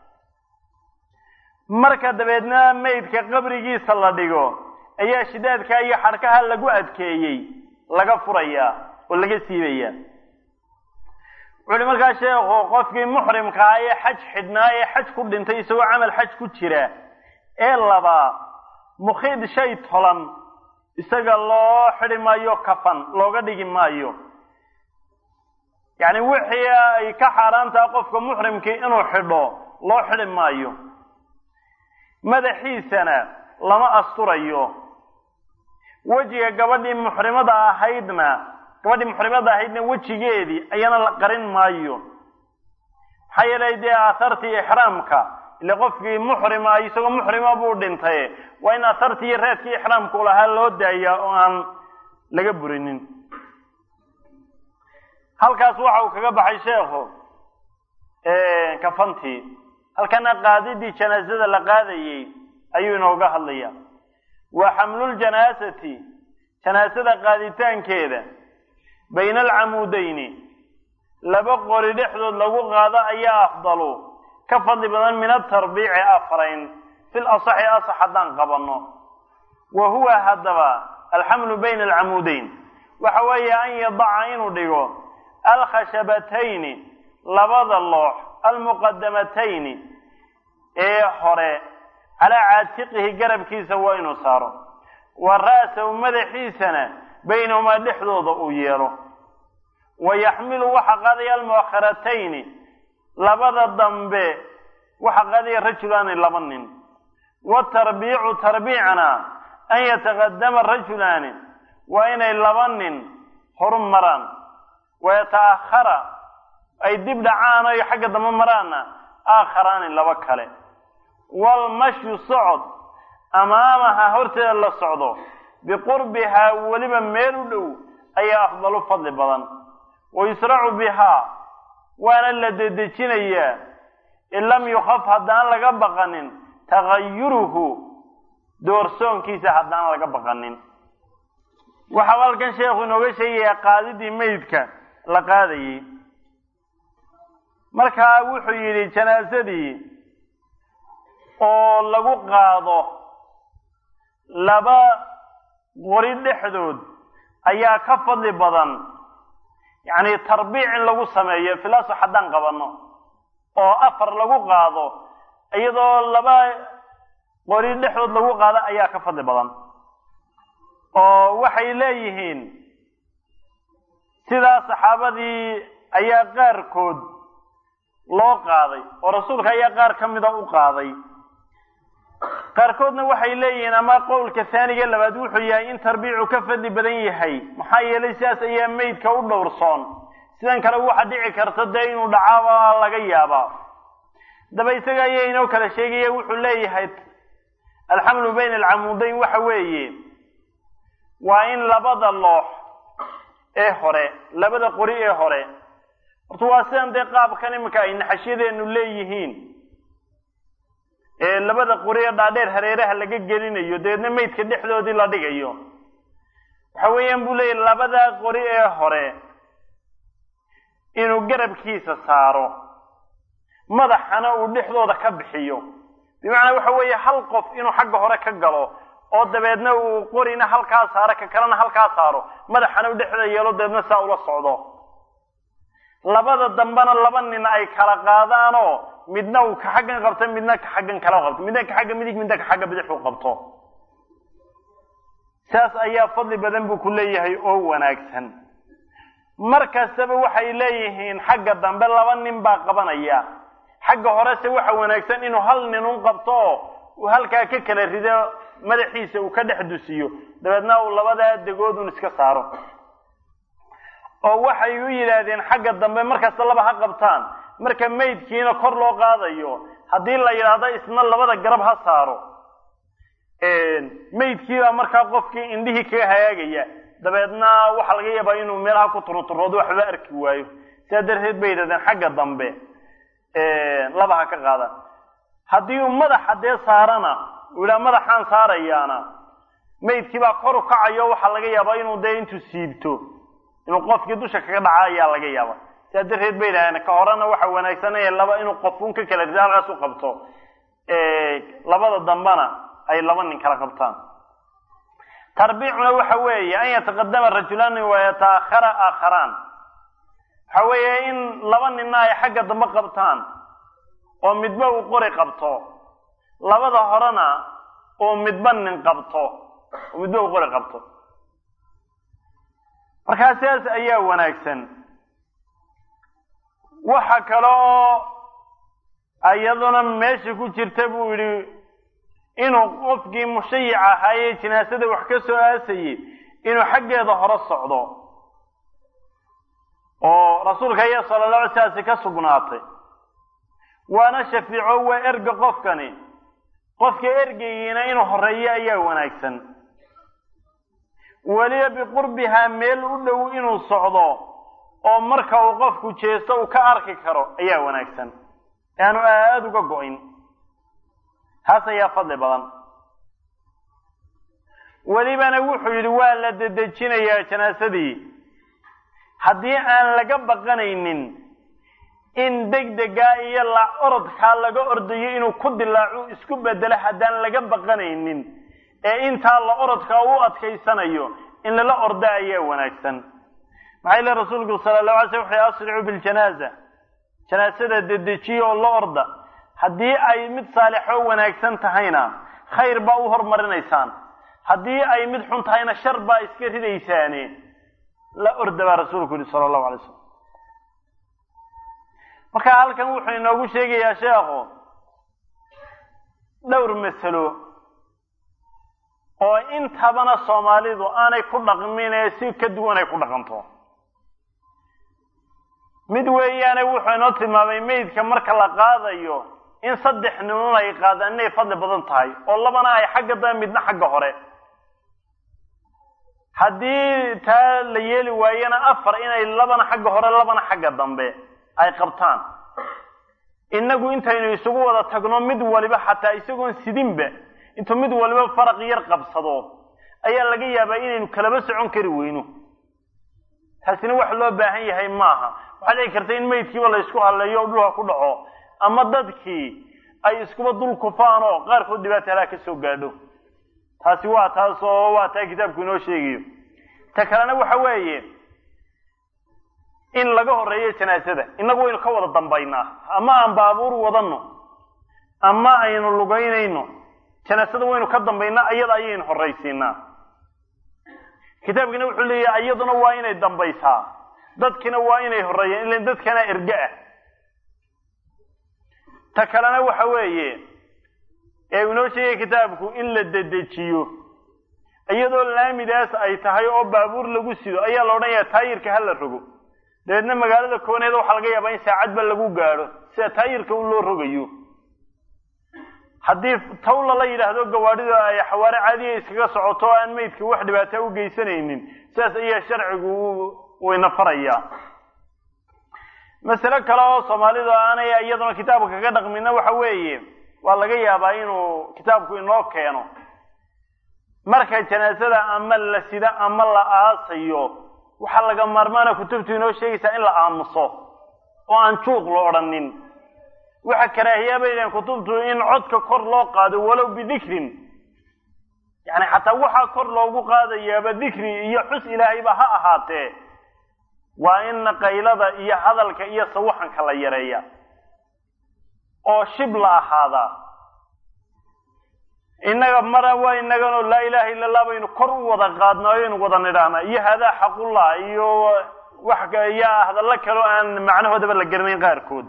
marka dabeedna maydka qabrigiisa la dhigo ayaa shidaadka iyo xadhkaha lagu adkeeyey laga furayaa oo laga siibaya wuxuuhi markaa sheekhu qofkii muxrimkaa ee xaj xidhnaa ee xaj ku dhintay isagoo camal xaj ku jira ee labaa mukhid shay tolan isaga loo xidhi maayo kafan looga dhigi maayo yacni wixii ay ka xaaraantaha qofka muxrimkii inuu xidho loo xidhi maayo madaxiisana lama asturayo wejiga gabadhii muxrimada ahaydna wejigeedii ayana la qarin maayo maxaa yeelay dee aathartii ixraamka ile qofkii muxrima isagoo muxrima buu dhintay waa in aathartii iyo reedkii ixraamku lahaa loo daayaa oo aan laga burinin halkaas waxa uu kaga baxay sheekhu kafantii halkana qaadidii janaasada la qaadayey ayuu inooga hadlaya wa xamluljanaasati janaasada qaaditaankeeda bayna alcamuudayni laba qori dhexdood lagu qaado ayaa afdalu ka fadli badan min atarbiici afrayn fil asaxi asax haddaan qabanno wa huwa haddaba alxamlu bayna alcamuudayn waxa weeye an yadaca inuu dhigo alkhashabatayni labada loox almuqadamatayni ee hore calaa caatiqihi garabkiisa waa inuu saaro wa ra'sahu madaxiisana baynahumaa dhexdooda uu yeelo wa yaxmilu waxa qaadaya almuakharatayni labada dambe وحقادي رجلان لبن والتربيع تربيعنا أن يتقدم الرجلان وإن لبن حرم مران ويتأخر أي دبد عانا يحق دم مرانا آخران لبكله والمشي الصعد أمامها هرتي الله صعده بقربها ولمن ميلو أي أفضل فضل بدن ويسرع بها وأنا الذي دجينيا إن لم يخف هدان لغا بقنين تغيره دورسون كيسا هدان لغا بقنين وحوال كان شيخ نوغا شيء قاددي ميدك لقادي marka wuxuu yiri janaasadii oo lagu qaado laba qori dhexdood ayaa ka fadli badan yani tarbiic lagu sameeyo filaas hadan qabano oo afar lagu qaado iyadoo laba qori dhexdood lagu qaado ayaa ka fadli badan oo waxay leeyihiin sida saxaabadii ayaa qaarkood loo qaaday oo rasuulka ayaa qaar kamida u qaaday qaarkoodna waxay leeyihiin ama qowlka thaniga labaad wuxuu yahay in tarbiicu ka fadli badan yahay maxaa yeelay sidaas ayaa meydka u dhowrsoon sidan kale waxa dhici karta dee inuu dhacaaba laga yaabaa daba isaga ayaa inoo kala sheegaya wuxuu leeyahay alxamlu bayna alcamudayn waxa weeye waa in labada loox ee hore labada qori ee hore horta waa sidan dee qaabkan iminka ay naxashadeenu leeyihiin ee labada qori ee dhaadheer hareeraha laga gelinayo deedna meydka dhexdoodii la dhigayo waxa weeyaan buu leeyahay labada qori ee hore inuu garabkiisa saaro madaxana uu dhexdooda ka bixiyo bimacnaa waxa weeye hal qof inuu xagga hore ka galo oo dabeedna uu qorina halkaa saaro ka kalena halkaa saaro madaxana uu dhexda yeelo deedna saa ula socdo labada dambana laba nin ay kala qaadaanoo midna uu ka xaggan qabto midna ka xaggan kala qabto midna ka xagga midig midna ka xagga bidix uu qabto saas ayaa fadli badan buu ku leeyahay oo wanaagsan markastaba waxay leeyihiin xagga dambe laba nin baa qabanaya xagga hore se waxa wanaagsan inuu hal nin u qabto oo halkaa ka kala rido madaxiisa uu ka dhex dusiyo dabeedna uu labada degood uu iska saaro oo waxay u yiraahdeen xagga dambe markaas laba ha qabtaan marka meydkiina kor loo qaadayo hadii la yiraahdo isna labada garab ha saaro meydkiiba marka qofkii indhihi ka hayaagaya dabeedna waxa laga yaabaa inuu meelaha ku turturoodo waxba arki waayo sadarteed bay yiraahdeen xagga dambe laba ha ka qaada hadii uu madaxa dee saarana ila madaxan saarayaana meydkiiba kor u kacayo waxa laga yaabaa inuu dee intuu siibto inuu qofkii dusha kaga dhacayo laga yaabo sadarteed bay yiraahdeen ka horana waxa wanaagsan ee laba inuu qofun ka kala ridaaqas u qabto labada dambana ay laba nin kala qabtaan tarbiicuna waxa weeye an yataqaddama rajulan wa yataakhara aakharan waxa weeye in laba nin ay xagga dambe qabtaan oo midba uu qori qabto labada horena oo midba nin qabto oo midba uu qori qabto markaas ayaa wanaagsan waxa kale oo ayaduna meesha ku jirta buu yiri inuu qofkii mushayic ahaayay jinaasada wax ka soo aasayay inuu xaggeeda hore socdo oo rasuulka sallallahu alayhi wasallam ka sugnaatay waana shafiico waa erga qofkani qofka ergayina inuu horeeyo ayaa wanaagsan waliya biqurbiha meel u dhow inuu socdo oo marka uu qofku jeesto uu ka arki karo ayaa wanaagsan aanu aad uga go'in haasa ya fadli badan walibana wuxuu yiri waa la dadajinayaa janaasadii haddii aan laga baqanaynin in degdega iyo la orodka laga ordayo inuu ku dilaaco isku bedelo haddaan laga baqanaynin ee inta la orodka uu adkaysanayo in la orda ayaa wanaagsan maxay rasuulku sallallahu alayhi wasallam asri'u bil janaaza janaasada dedejiyo la orda haddii ay mid saalixo wanaagsan tahayna khayr ba u hormarinaysaan haddii ay mid xun tahayna shar ba iska ridaysaane la orda rasuulku sallallahu alayhi wasallam marka halkan wuxuu inoogu sheegayaa sheekhu dhowr masalo oo intabana Soomaalidu aanay ku dhaqmin ee si ka duwan ay ku dhaqanto mid weeyaan wuxuu inoo tilmaamay meydka marka la qaadayo in saddex nin ay qaadaan inay fadli badan tahay oo labana ay xagga dambe midna xagga hore haddii taa la yeeli waayana afar inay labana xagga hore labana xagga dambe ay qabtaan inagu intaynu isugu wada tagno mid waliba xataa isagoon sidinba intuu mid waliba faraq yar qabsado ayaa laga yaabaa inaynu kalaba socon kari weyno taasina wax loo baahan yahay maaha waxaa dhici karta in meydkiiba la isku haleeyo oo dhulka ku dhaco ama dadkii ay iskuba dul kufaan oo qaarkood dhibaato halaa ka soo gaadho taasi waa taas oo waa taa kitaabku inoo sheegayo ta kalena waxa weeye in laga horeeyo janaasada inagu waynu ka wada dambaynaa ama aan baabuur wadano ama aynu lugaynayno janaasada waynu ka dambaynaa iyada ayaynu horeysiinaa kitaabkina wuxuu leeyahay iyaduna waa inay dambaysaa dadkina waa inay horeeyaan ilaa dadkana erga ah ta kalena waxa weeye inoo sheegay kitaabku in la dedejiyo iyadoo laamidaas ay tahay oo baabuur lagu sido ayaa la odhanayaa taayirka hal la rogo dabeedna magaalada kooneeda waxaa laga yaabaa in saacadba lagu gaadho sida taayirka loo rogayo haddii tawla la yidhaahdo gawaadhida ay xawaare caadiya iskaga socoto aan meydka wax dhibaato u geysanaynin sidaas ayaa sharcigu wayna farayaa mas'alo kale oo Soomaalidu aanay iyaduna kitaabka kaga dhaqmina waxa weeye waa laga yaabaa inuu kitaabku inoo keeno marka janaasada ama la sida ama la aasayo waxa laga marmaana kutubtu inoo sheegaysaa in la aamuso oo aan juuq loo odhanin waxa karaahiya baydan kutubtu in codka kor loo qaado walow bidikrin yani xataa waxa kor loogu qaadayaaba dikri iyo xus ilaahayba ha ahaatee waa in qaylada iyo hadalka iyo sawaxanka la yareeya oo shib la ahaada inaga mara waa inagana laa ilaaha illa allah baynu kor u wada qaadnaayo in wada nidhaana iyo hada xaqullah iyo wax ya hadalla kale aan macnahoodaba la garanayn qaarkood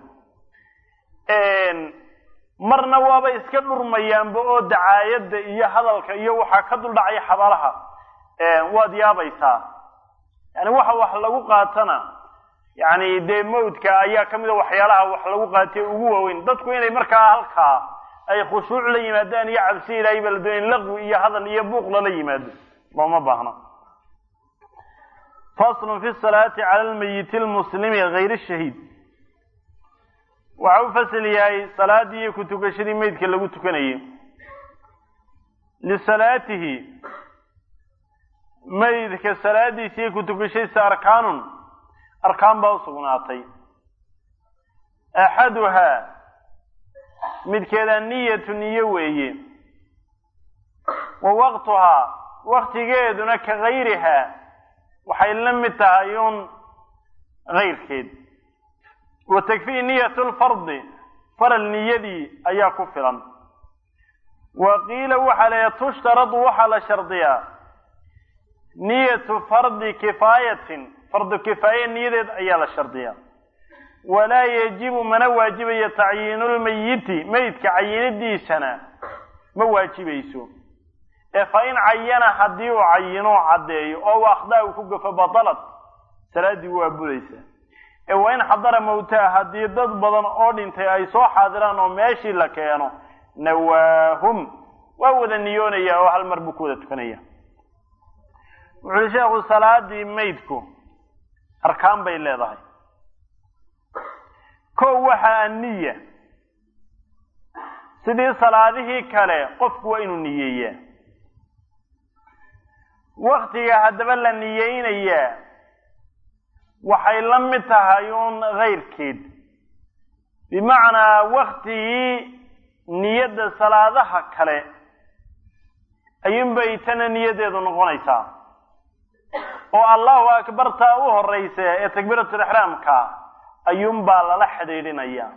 marna waaba iska dhurmayaanba oo dacaayada iyo hadalka iyo waxa ka dul dhacay xabaalaha waad yaabaysaa yani waxa wax lagu qaatana yani de mawdka ayaa kamid ah waxyaalaha wax lagu qaatay ugu waaweyn dadku inay markaa halkaa ay khushuuc la yimaadaan iyo cabsi ilaahay baldoon laqwi iyo hadal iyo buuq la yimaado looma baahna fasl fi salati ala al-mayyit al-muslim ghayr ash-shahid waxa uu fasal yahay salaadii ku tukashadii meydka lagu tukanayo li salatihi meydka salaadiisii ku tukashaysa arkaan baa sugnaatay axaduha midkeeda niyo weeye wa waqtaha waqtigeeduna ka ghayriha waxay la mid tahay ghayrkeed wa takfi niyatul fard faral niyadii ayaa ku filan wa qila waxa la tushtaradu waxa la shardiyaa niyatu fardi kifayatin fardu kifaya niyadeed ayaa la shardiyaa ولا يجب من واجب تعيين الميت ميت كعينيديسنا ما واجبيسو فإن عين حدي وعينو عدي او اخداو كغف بطلت سلادي وابليسا وين حضر موتا حدي ضد بدن او دنتي اي سو حاضران او ماشي لا كينو نواهم وودا نيونيا او هل مر بكوده تكنيا وحشاق صلاه ميتكو اركان باي لهداي كوحا النية سيدي صلاته كله قفك وإنه نية وقتها هدب النيين إياه وحي لمتها يون غير كيد بمعنى وقته نية صلاته كله أيام بيتنا نية دون غنيسا والله أكبر تاوه الرئيس تكبيرة الإحرام كا ayuun baa lala xidhiidhinaya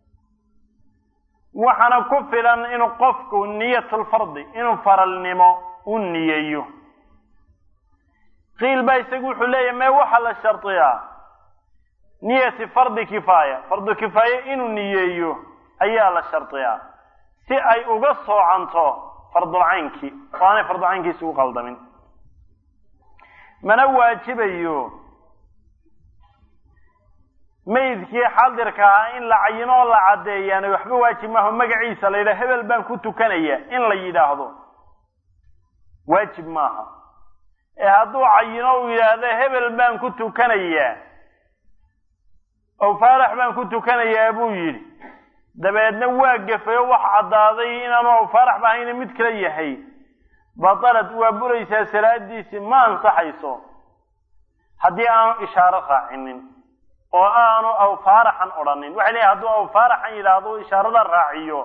waxana ku filan inuu qofku niyatul fardi inuu faralnimo u niyeeyo qiil baa isagu wuxuu leeyahay ma waxa la shartiyaa niyati fardi kifaya inuu niyeeyo ayaa la shartiyaa si ay uga soocanto fardulcaynkii oo aanay fardulcaynkiisi u qaldamin mana waajibayo maydkii xaadirka ahaa in la cayino oo la caddeeyaana waxba waajib maaho magaciisa la yidhaha hebel baan ku tukanaya in la yidhaahdo waajib maaha ee hadduu cayino uu yidhaahdo hebel baan ku tukanayaa oo faarax baan ku tukanayaa buu yidhi dabeedna waa gafayo wax caddaaday inaanu aw faarax ba ahayna mid kala yahay batalad waa buraysaa salaadiisi ma ansaxayso haddii aanu ishaaro raacinin oo aanu aw faaraxan odhanin waxay leeyahay hadduu aw faaraxan yidhaahdo ishaarada raaciyo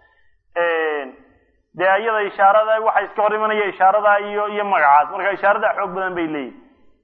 dee iyada ishaarada waxa iska hor imanaya ishaarada iyo magacaas marka ishaarada xoog badan bay leeyihin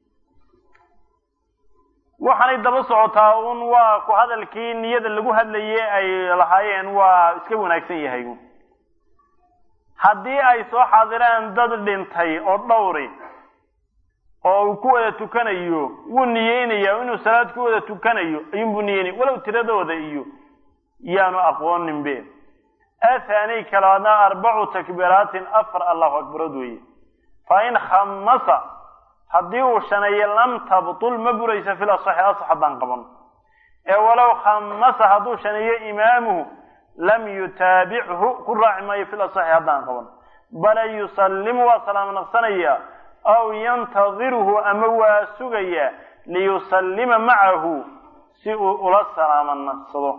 waxaanay daba socotaa un waa ku hadalkii niyada lagu hadlayay ay lahaayeen waa iska wanaagsan yahay haddii ay soo xaadiraan dad dhintay oo dhowri oo uu ku wada tukanayo wuu niyeynayaa inuu salaad ku wada tukanayo ayuunbuu niyeynaya walow tiradooda iyo yaanu aqooninbe athani kalaadna 4 takbiiraatin 4 allahu akbarood weeye fa in khamasa haddii uu shaneeyo lam tabtul ma buraysa fil asaxi asax haddaan qaban ee walow khamasa hadduu shaneeyo imaamuhu lam yutaabichu ku raaci maayo fil asaxi haddaan qaban bala yusallimu waa salaamo naqsanaya aw yantadiruhu ama waa sugaya liyusallima macahu si uu ula salaamo naqsado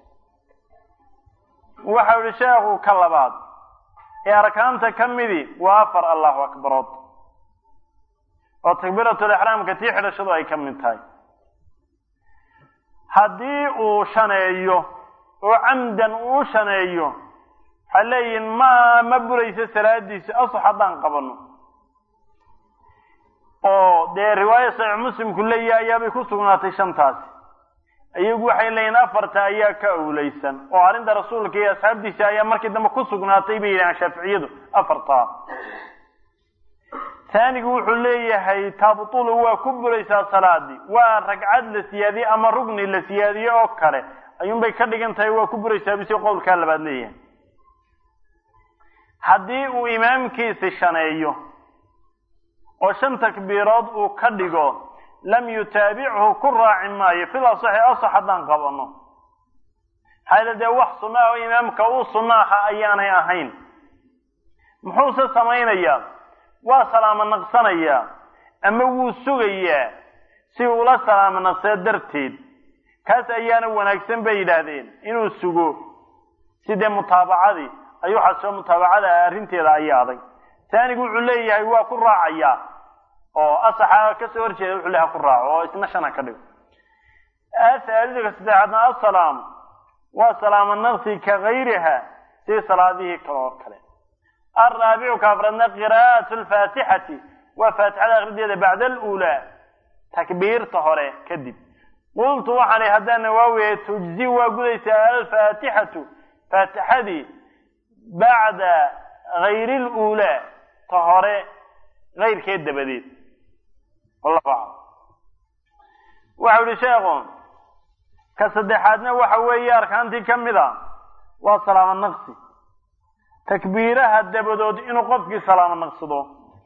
waxa uu sheekhu ka labaad ee arkaanta ka midi waa 4 allahu akbarood oo takbiiratul ihraamka tii xidhashadu ay ka mid tahay haddii uu shaneeyo oo camdan uu shaneeyo waxaa leeyihin ma buraysa salaadiisi asax haddaan qabano oo dee riwaaya saxiix muslimku leeyahay ayaabay ku sugnaatay 5taasi ayagu waxay leeyihin 4ta ayaa ka awlaysan oo arrinta rasuulka iyo asxaabtiisa ayaa markii dambe ku sugnaatay bay yidhahaan shaaficiyadu 4ta ثانيgu wuxuu leeyahay tabtulu waa ku buraysaa salaadii waa ragcad la siyaadiye ama rugni la siyaadiye oo kale ayuun bay ka dhigan tahay waa ku buraysaa bisi qowlka labaad leeyahay haddii uu imaamkiisa shaneeyo oo 5 takbiirood uu ka dhigo lam yutaabichu ku raaci maayo fil asaxi asax haddaan qabano hada wax sunna oo imaamka uu sunnaha ayaanay ahayn muxuu samaynayaa waa salaamo naqsanaya ama wuu sugayaa si uu la salaamo naqsado darteed kaas ayaana wanaagsan bay yidhaahdeen inuu sugo sidee mutaabacadii ayuu xasoo mutaabacada arrinteeda ayaaday taanigu wuxuu leeyahay waa ku raacaya oo asaxa ka soo horjeeda wuxuu leeyahay ku raaco oo isna shana ka dhigo asaaliga saddexaadna assalaam waa salaamo naqsi ka غيرها si salaadihi kale الرابع كافرنا قراءة الفاتحة وفاتحة أغردية بعد الأولى تكبير طهره كذب قلت وحني هذا النووي تجزي وقلت الفاتحة فاتحة دي بعد غير الأولى طهره غير كده بديل والله أعلم وحول شيخون كصدحاتنا وحوي أركانتي كمذا والسلام النقصي takbiiraha dabadood inuu qofkii salaamo naqsado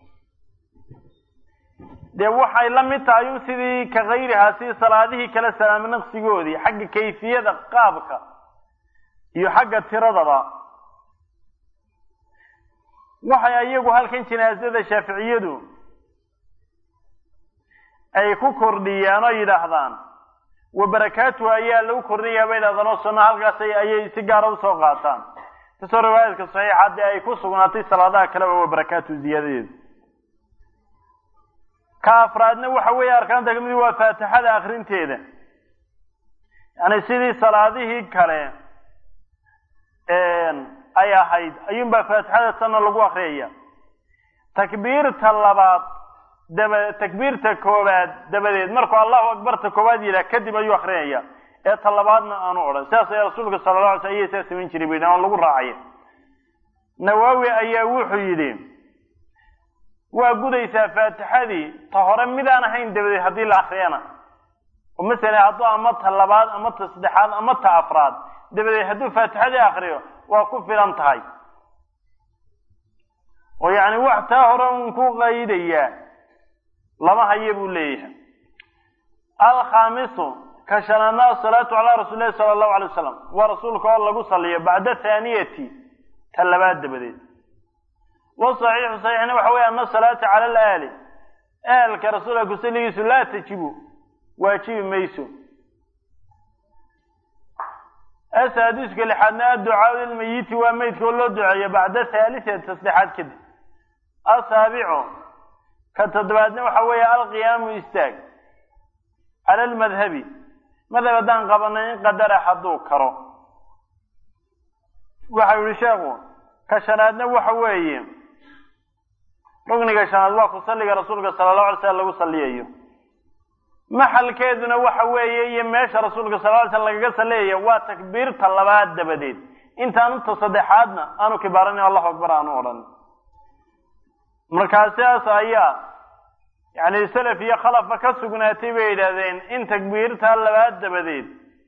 de waxay la mid tahay sidii ka غيرها si salaadihii kala salaamo naqsigoodii xagga kayfiyada qaabka iyo xagga tiradaba waxay ayagu halkan jinaasada shaafiiciyadu ay ku kordhiyaan oo yiraahdaan wa barakaatu ayaa lagu kordhiyaa bayda sunna halkaas ayay si gaar ah u soo qaataan تصور رواية صحيحة دي أي كوسو نعطي صلاة كلام وبركاته زيادة كافرادنا وحوي أركان تكمل وفاتحة آخرين تيدا يعني سيدي صلاة دي كلام أي حيد أيوم بفاتحة السنة لقوا آخرية تكبير طلبات تكبير تكوبات دبديد مركو الله أكبر تكوبات إلى كدب أيو آخرية طلباتنا aanu oran saas ay rasuulka sallallahu alayhi wasallam sameyn jiray bayna lagu raacay nawawi ayaa wuxuu yiri waa gudaysa faatixadii tahore midaan ahayn dabadii hadii la akhriyana oo mesela haduu ama talabaad ama saddexaad ama afraad dabadii haduu faatixadii akhriyo waa ku filan tahay oo yacni wax taa hore un ku qaydayaa lama hayo buu leeyahay. alkhaamisu ka shanaadna asalaatu calaa rasuuli llahi sala allahu alay wasalam waa rasuulka oo lagu saliyo bacda thaaniyati ta labaad dabadeed. wasaxiixu saxiixna waxa weeye ana salaata cala alaali aalka rasuulka kusaligiisu laa tajibu waajibi mayso. asaadiska lixaadna adducaa lilmayiti waa meydka oo loo duceeyo bacda haalisati saddexaad kadib. asaabicu ka toddobaadna waxa weeye alqiyaamu istaag cala almadhabi madhab haddaan qabanay in qadara hadduu karo. waxau yihi sheekhu ka shanaadna waxa weeye rugniga shanaad waa ku salliga rasuulka sala allahu alay slam lagu salliyayo. maxalkeeduna waxa weeye iyo meesha rasuulka sala ly slam lagaga salliyayo waa takbiirta labaad dabadeed intaanu ta saddexaadna aanu kibaaranin allahu akbar aanu odhan. markaa sidaas ayaa yani salaf iyo khalafba ka sugnaatay bay yidhaahdeen in takbiirta labaad dabadeed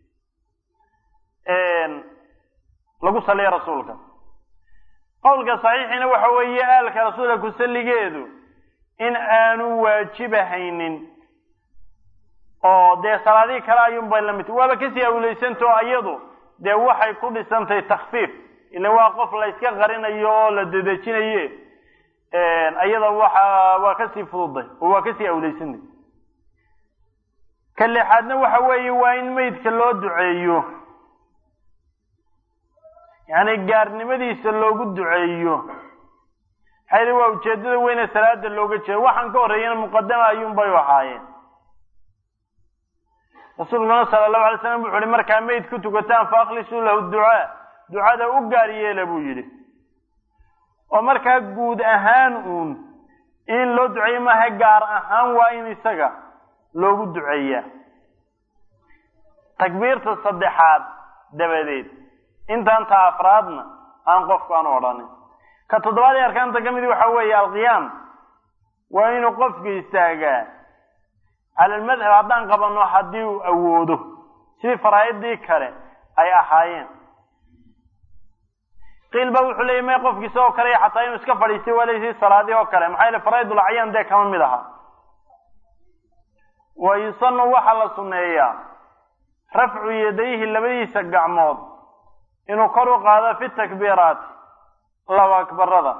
lagu salliyo rasuulka. qowlka saxiixina waxa weeye aalka rasuulka ku salligeedu in aanu waajibahaynin oo dee salaadihii kale ayuunbay la midtay waaba kasii awleysantaoo iyadu dee waxay ku dhisantay takfiif ila waa qof la yska qarinayo oo la dedejinaye iyada waa kasii fududay oo waa kasii awleysantay. ka lixaadna waxa weeye waa in meydka loo duceeyo yani gaarnimadiisa loogu duceeyo maxaa waa ujeedada weyne salaada looga jeedo. waxaan ka horreeyana muqadama ayuunbay ahaayeen. rasuulkuna sala allahu alay slam wuxu uhi markaa meyd ku tukataan fa akhlisuu lahu ducaa ducada u gaar yeela buu yidhi. oo markaa guud ahaan uun in loo duceeyo maaha gaar ahaan waa in isaga loogu duceeyaa. takbiirta saddexaad dabadeed intaan ta afraadna aan qofku aanu odhanin. ka toddobaad ee arkaanta ka midi waxa weeye alqiyaam waa inuu qofku istaagaa cala almadhab haddaan qabanno haddii uu awoodo sidii faraa'idii kale ay ahaayeen. qiil ba wuxuu leeyay may qofki isagoo kale xataa inuu iska fadhiistay waa leysii salaadii oo kale maxaa yeele faraa'idul acyaan dee kama mid aha. wa yusanu waxaa la sunneeyaa rafcu yadayhi labadiisa gacmood inuu kor u qaado fi takbiiraati allahu akbarada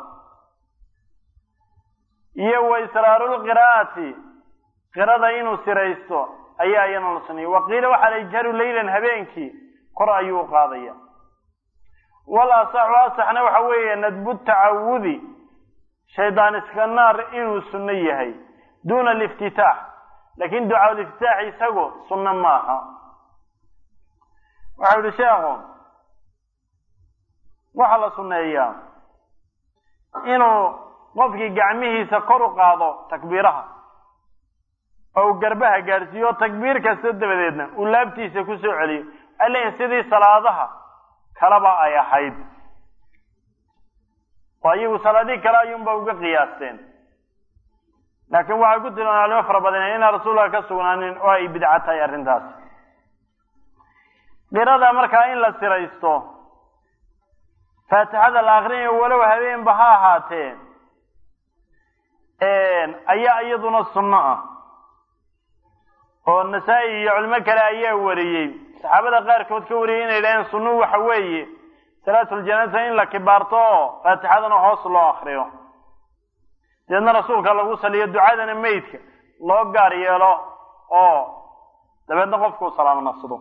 iyo wa israarulqiraa'ati qirada inuu siraysto ayaa iyana la suneeyey. waqiila waxaa la yajharu leylan habeenkii kor ayuu qaadaya. wal asaxu asaxna waxa weeye nadbu tacawudi shaydaan iska naar inuu sunno yahay duuna aliftitaax laakiin ducaa liftitaax isagu sunno maaha. waxau yihi sheekhu waxaa la sunneeyaa inuu qofkii gacmihiisa kor u qaado takbiiraha oo uu garbaha gaadhsiiyo takbiir kasta dabadeedna uu laabtiisa ku soo celiyo alain sidii salaadaha kaleba ay ahayd. oo iyagu salaadihii kale ayuunba uga qiyaasteen laakiin waxay ku tilmaameen culimo fara badan inaan rasuulka ka sugnaanin oo ay bidca tahay arrintaas. qirada markaa in la siraysto faatixada la akrinayo walow habeenba ha ahaatee ayaa iyaduna sunno ah oo nasaa-i iyo culimo kale ayaa wariyey saxaabada qaarkood ka wariyey inay yidhaaheen sunnuhu waxa weeye salaatuljanaaza in la kibaarto oo faatixadana hoos loo akriyo deedna rasuulka lagu saliyo ducadana meydka loo gaar yeelo oo dabeedna qofku salaamo nafsado.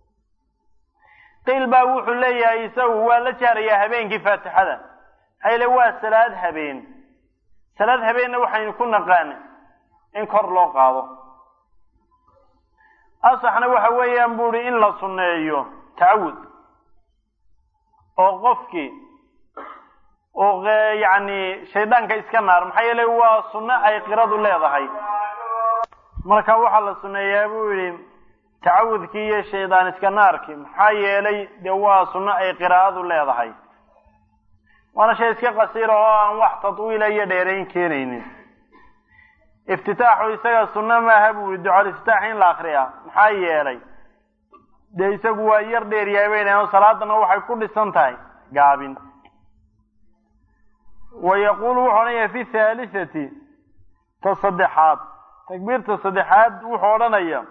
qiil baa wuxuu leeyahay isagu waa la jaarayaa habeenkii faatixada hayle waa salaad habeen. salaad habeenna waxaynu ku naqaana in kor loo qaado. asaxna waxa weeyaan buuhi in la sunneeyo tacawud oo qofkii oo yacni shaydaanka iska naar maxaa yeelay waa sunno ay qiradu leedahay. marka waxaa la sunneeyaa buu yidhi tacawudkii iyo shaydaan iska naarkii maxaa yeelay dee waa sunno ay qiraa'adu leedahay waana shay iska qasiira oo aan wax tatwiila iyo dheerayn keenaynin. iftitaaxu isaga sunno maaha buu yihi ducaa iftitaax in la akriyaa maxaa yeelay dee isagu waa yar dheeryahay bay dhahen salaadana waxay ku dhisan tahay gaabin ويقول وحنا في الثالثة تصدحات تكبير تصدحات وحنا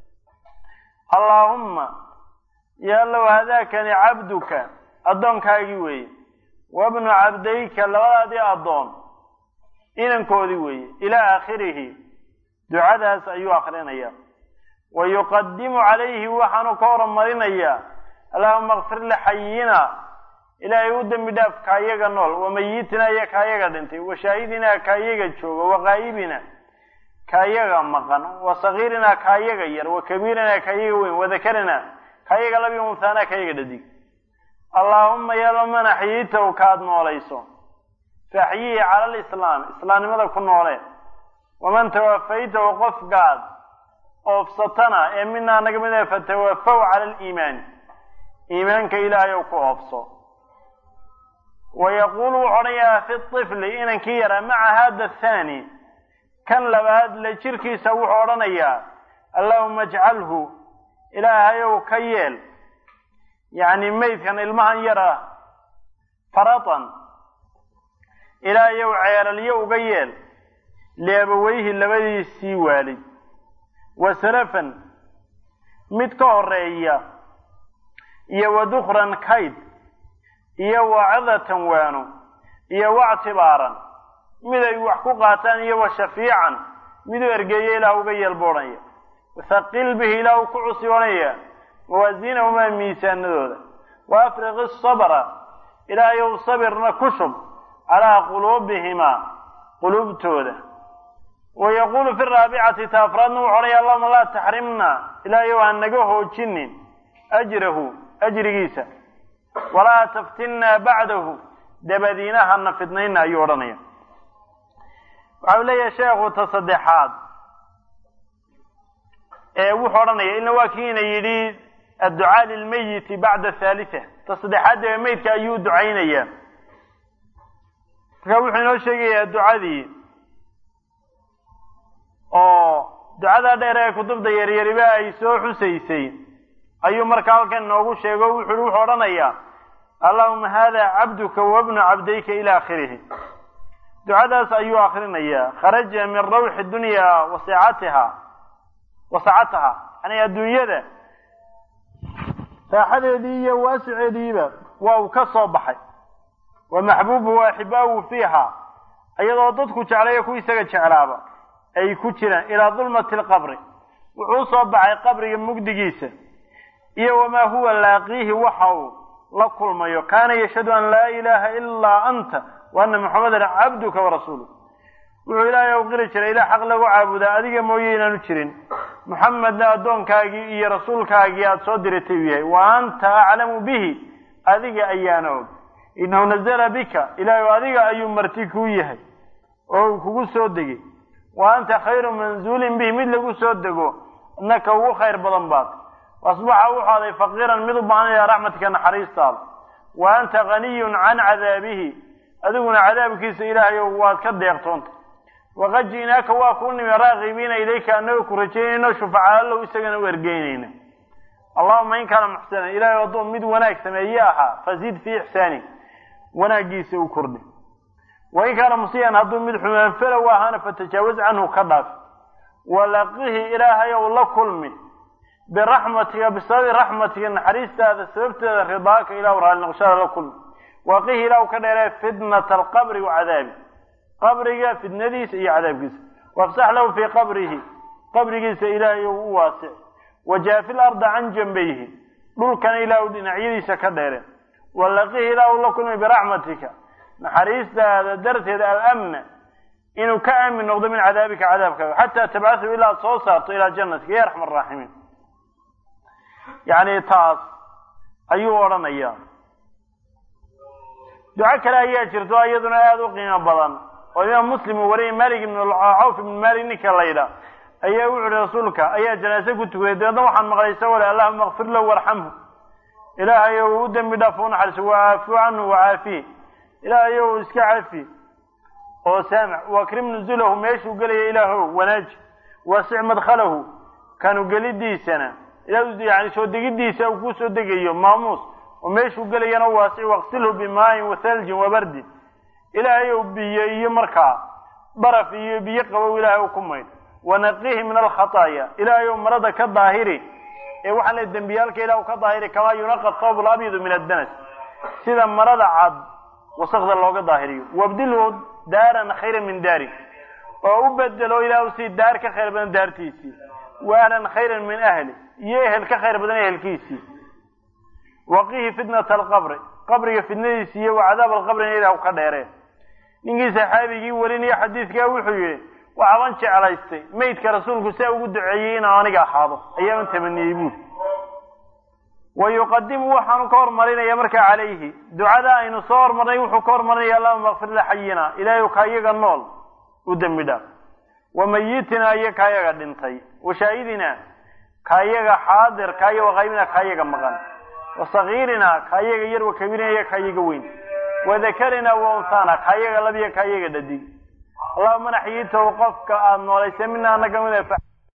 اللهم يا الله هذا كان عبدك أدون كاجوي وابن عبديك لولادي أدون إن كودوي إلى آخره دعاء سأيو آخرين ويقدم عليه وحن كورا مرينيا اللهم اغفر لحينا إلى يود مداف كايغا نول وميتنا يا كايغا دنتي وشاهدنا كايغا جوغ وغائبنا كايغا مقن وصغيرنا كايغا ير وكبيرنا كايغا وين وذكرنا كايغا لبي ومثانا كايغا ددي اللهم يا لمن حييته وكاد نوليسو فحيي على الإسلام إسلام ماذا كن نولي ومن توفيته وقف قاد أفسطنا إمنا نقمنا فتوفوا على الإيمان إيمانك إلهي وكوفصو ويقول عنيا في الطفل إن كيرا مع هذا الثاني كان لبعد لشركي سوح عنيا اللهم اجعله إلهي وكيل يعني ميت كان المهن يرى فرطا إلهي وعيال اليو قيل لأبويه اللبدي السيوالي وسلفا متكوريا يودخرا كيد iyo wacdatan waano iyo wactibaaran mid ay wax ku qaataan iyo shafiican mid ergeeyay ilaa uga yeelboonaya wasaqil bihi ilaa ku cusboonaya wawazinahuma miisaanadooda wa afriq as-sabra ilaa yow sabirna kushub ala qulubihima qulubtooda ويقول في الرابعة تافرادنا وحريا اللهم لا تحرمنا إلى يوم أن نجوه أجره أجريسا ولا تفتنا بعده دبدينها نفتنين أيورانيا وعلي يا شيخ تصدحات وحرانيا إنه واكين يريد الدعاء للميت بعد الثالثة تصدحات الميت كأيو دعينيا فكوحنا الشيء الدعاء ذي ducada dheer ee kutubta yaryariba ay soo xusaysay ayuu markaa halkan noogu sheego wuxuu oranayaa Allahumma hada abduka wa ibnu abdika ila akhirih ducadaas ayuu akhrinaya kharaja min rawh ad-dunya wa sa'ataha ani adduunyada saaxadeedii iyo waasiceediiba waa uu ka soo baxay wa mahbubu wa hibawu fiha ayadoo dadku jeclay ku isaga jeclaaba ay ku jiraan ila dhulmatil qabri wuxuu soo baxay qabriga mugdigiisa iyo wama huwa laaqihi waxa la kulmayo kaana yashhadu an la ilaha illa anta wa anna muhammadan abduka wa rasuluhu wuxuu ilaahay u qiri jiray ila xaq lagu caabudo adiga mooyee inaanu jirin muhammadna adoonkaagi iyo rasuulkaagi aad soo diratay yahay wa anta a'lamu bihi adiga ayaano inuu nazala bika ilaahay adiga ayuu marti ku yahay oo kugu soo degay وأنت خير منزول به مثل قصده أنك هو خير بضنبات وأصبح وحاضي فقيرا مضبعا إلى رحمتك نحريص طال وأنت غني عن عذابه أدونا عذابك سإلهي وكد يقطنت وقد جئناك وأكون راغبين إليك أنه كرجين وشفعاء له إساقنا وإرقينين اللهم إن كان محسنا إلهي وضوء مد وناك سمياها فزيد في إحسانك وناقيس وكرده وإن كان مصيئا هدو مدحوما فلو هانا فتجاوز عنه كضاف ولقيه إلهي والله كلمي برحمتك بسبب رحمتك النحريست هذا سببت رضاك إله ورهال نغشار له كلمي وقيه إله كده فدنة القبر وعذابه قبرك في النديس إي عذابك وافسح له في قبرك إلهي واسع وجاء في الأرض عن جنبيه دول كان إله دينعيديس كده ولقيه إله والله كلمي برحمتك نحريست هذا درس هذا الأمن إنه كأمن نقضي من عذابك حتى تبعثه إلى صوصات إلى جنتك يا رحم الراحمين يعني تاس أيوه ورن أيام دعاك لا يأجر أيضنا هذا قيمة بضان وإمام مسلم وري مالك من العوف من مالك نك الليلة أيها رسولك أيها جنازة كنت ويدنا وحن مغليسة ولا اللهم اغفر له وارحمه إلهي ودم بدافون حرس وعافو عنه وعافيه إلهي وإسكا عافي وسامع وأكرم نزله ميش وقال يا إلهه وناج واسع مدخله كانوا قليل دي سنة يعني سو دقي دي سنة وكو سو دقي يوم ماموس وميشو قال ينا واسع واغسله بماء وثلج وبرد إلهي وبيه مركا برف بيقوى إلهي وكمين ونقيه من الخطايا إلهي ومرض كالظاهري وحل الدنبيالك إلهي كالظاهري كما ينقى الثوب الأبيض من الدنس سيدا مرض عاد وصغد الله كالظاهري وابدله دارا خيرا من داري وأبدله إلهي سيد دار كخير من دارتيسي وأهلا خيرا من أهلي يهل كخير بدن أهل كيسي وقيه فتنة القبر قبر فتنة وعذاب القبر إلى وقدره نيجي صحابي ولين حديث كاوي حوي وعوانش على استي ميت كرسولك ساو دعيين أنا حاضر أيام تمنيبون ويقدم وحن كور مرينا يمرك عليه دعاء إن صار مرينا وحكور مرينا اللهم اغفر لحينا إلى يكايق النول ودمدا وميتنا يكايق دنتي وشاهدنا كايق حاضر كايق وغيبنا كايق مغان وصغيرنا كايق ير وكبيرنا كايق وين وذكرنا وانثانا كايق لبي كايق ددي اللهم نحييته وقفك أن وليس منا نقم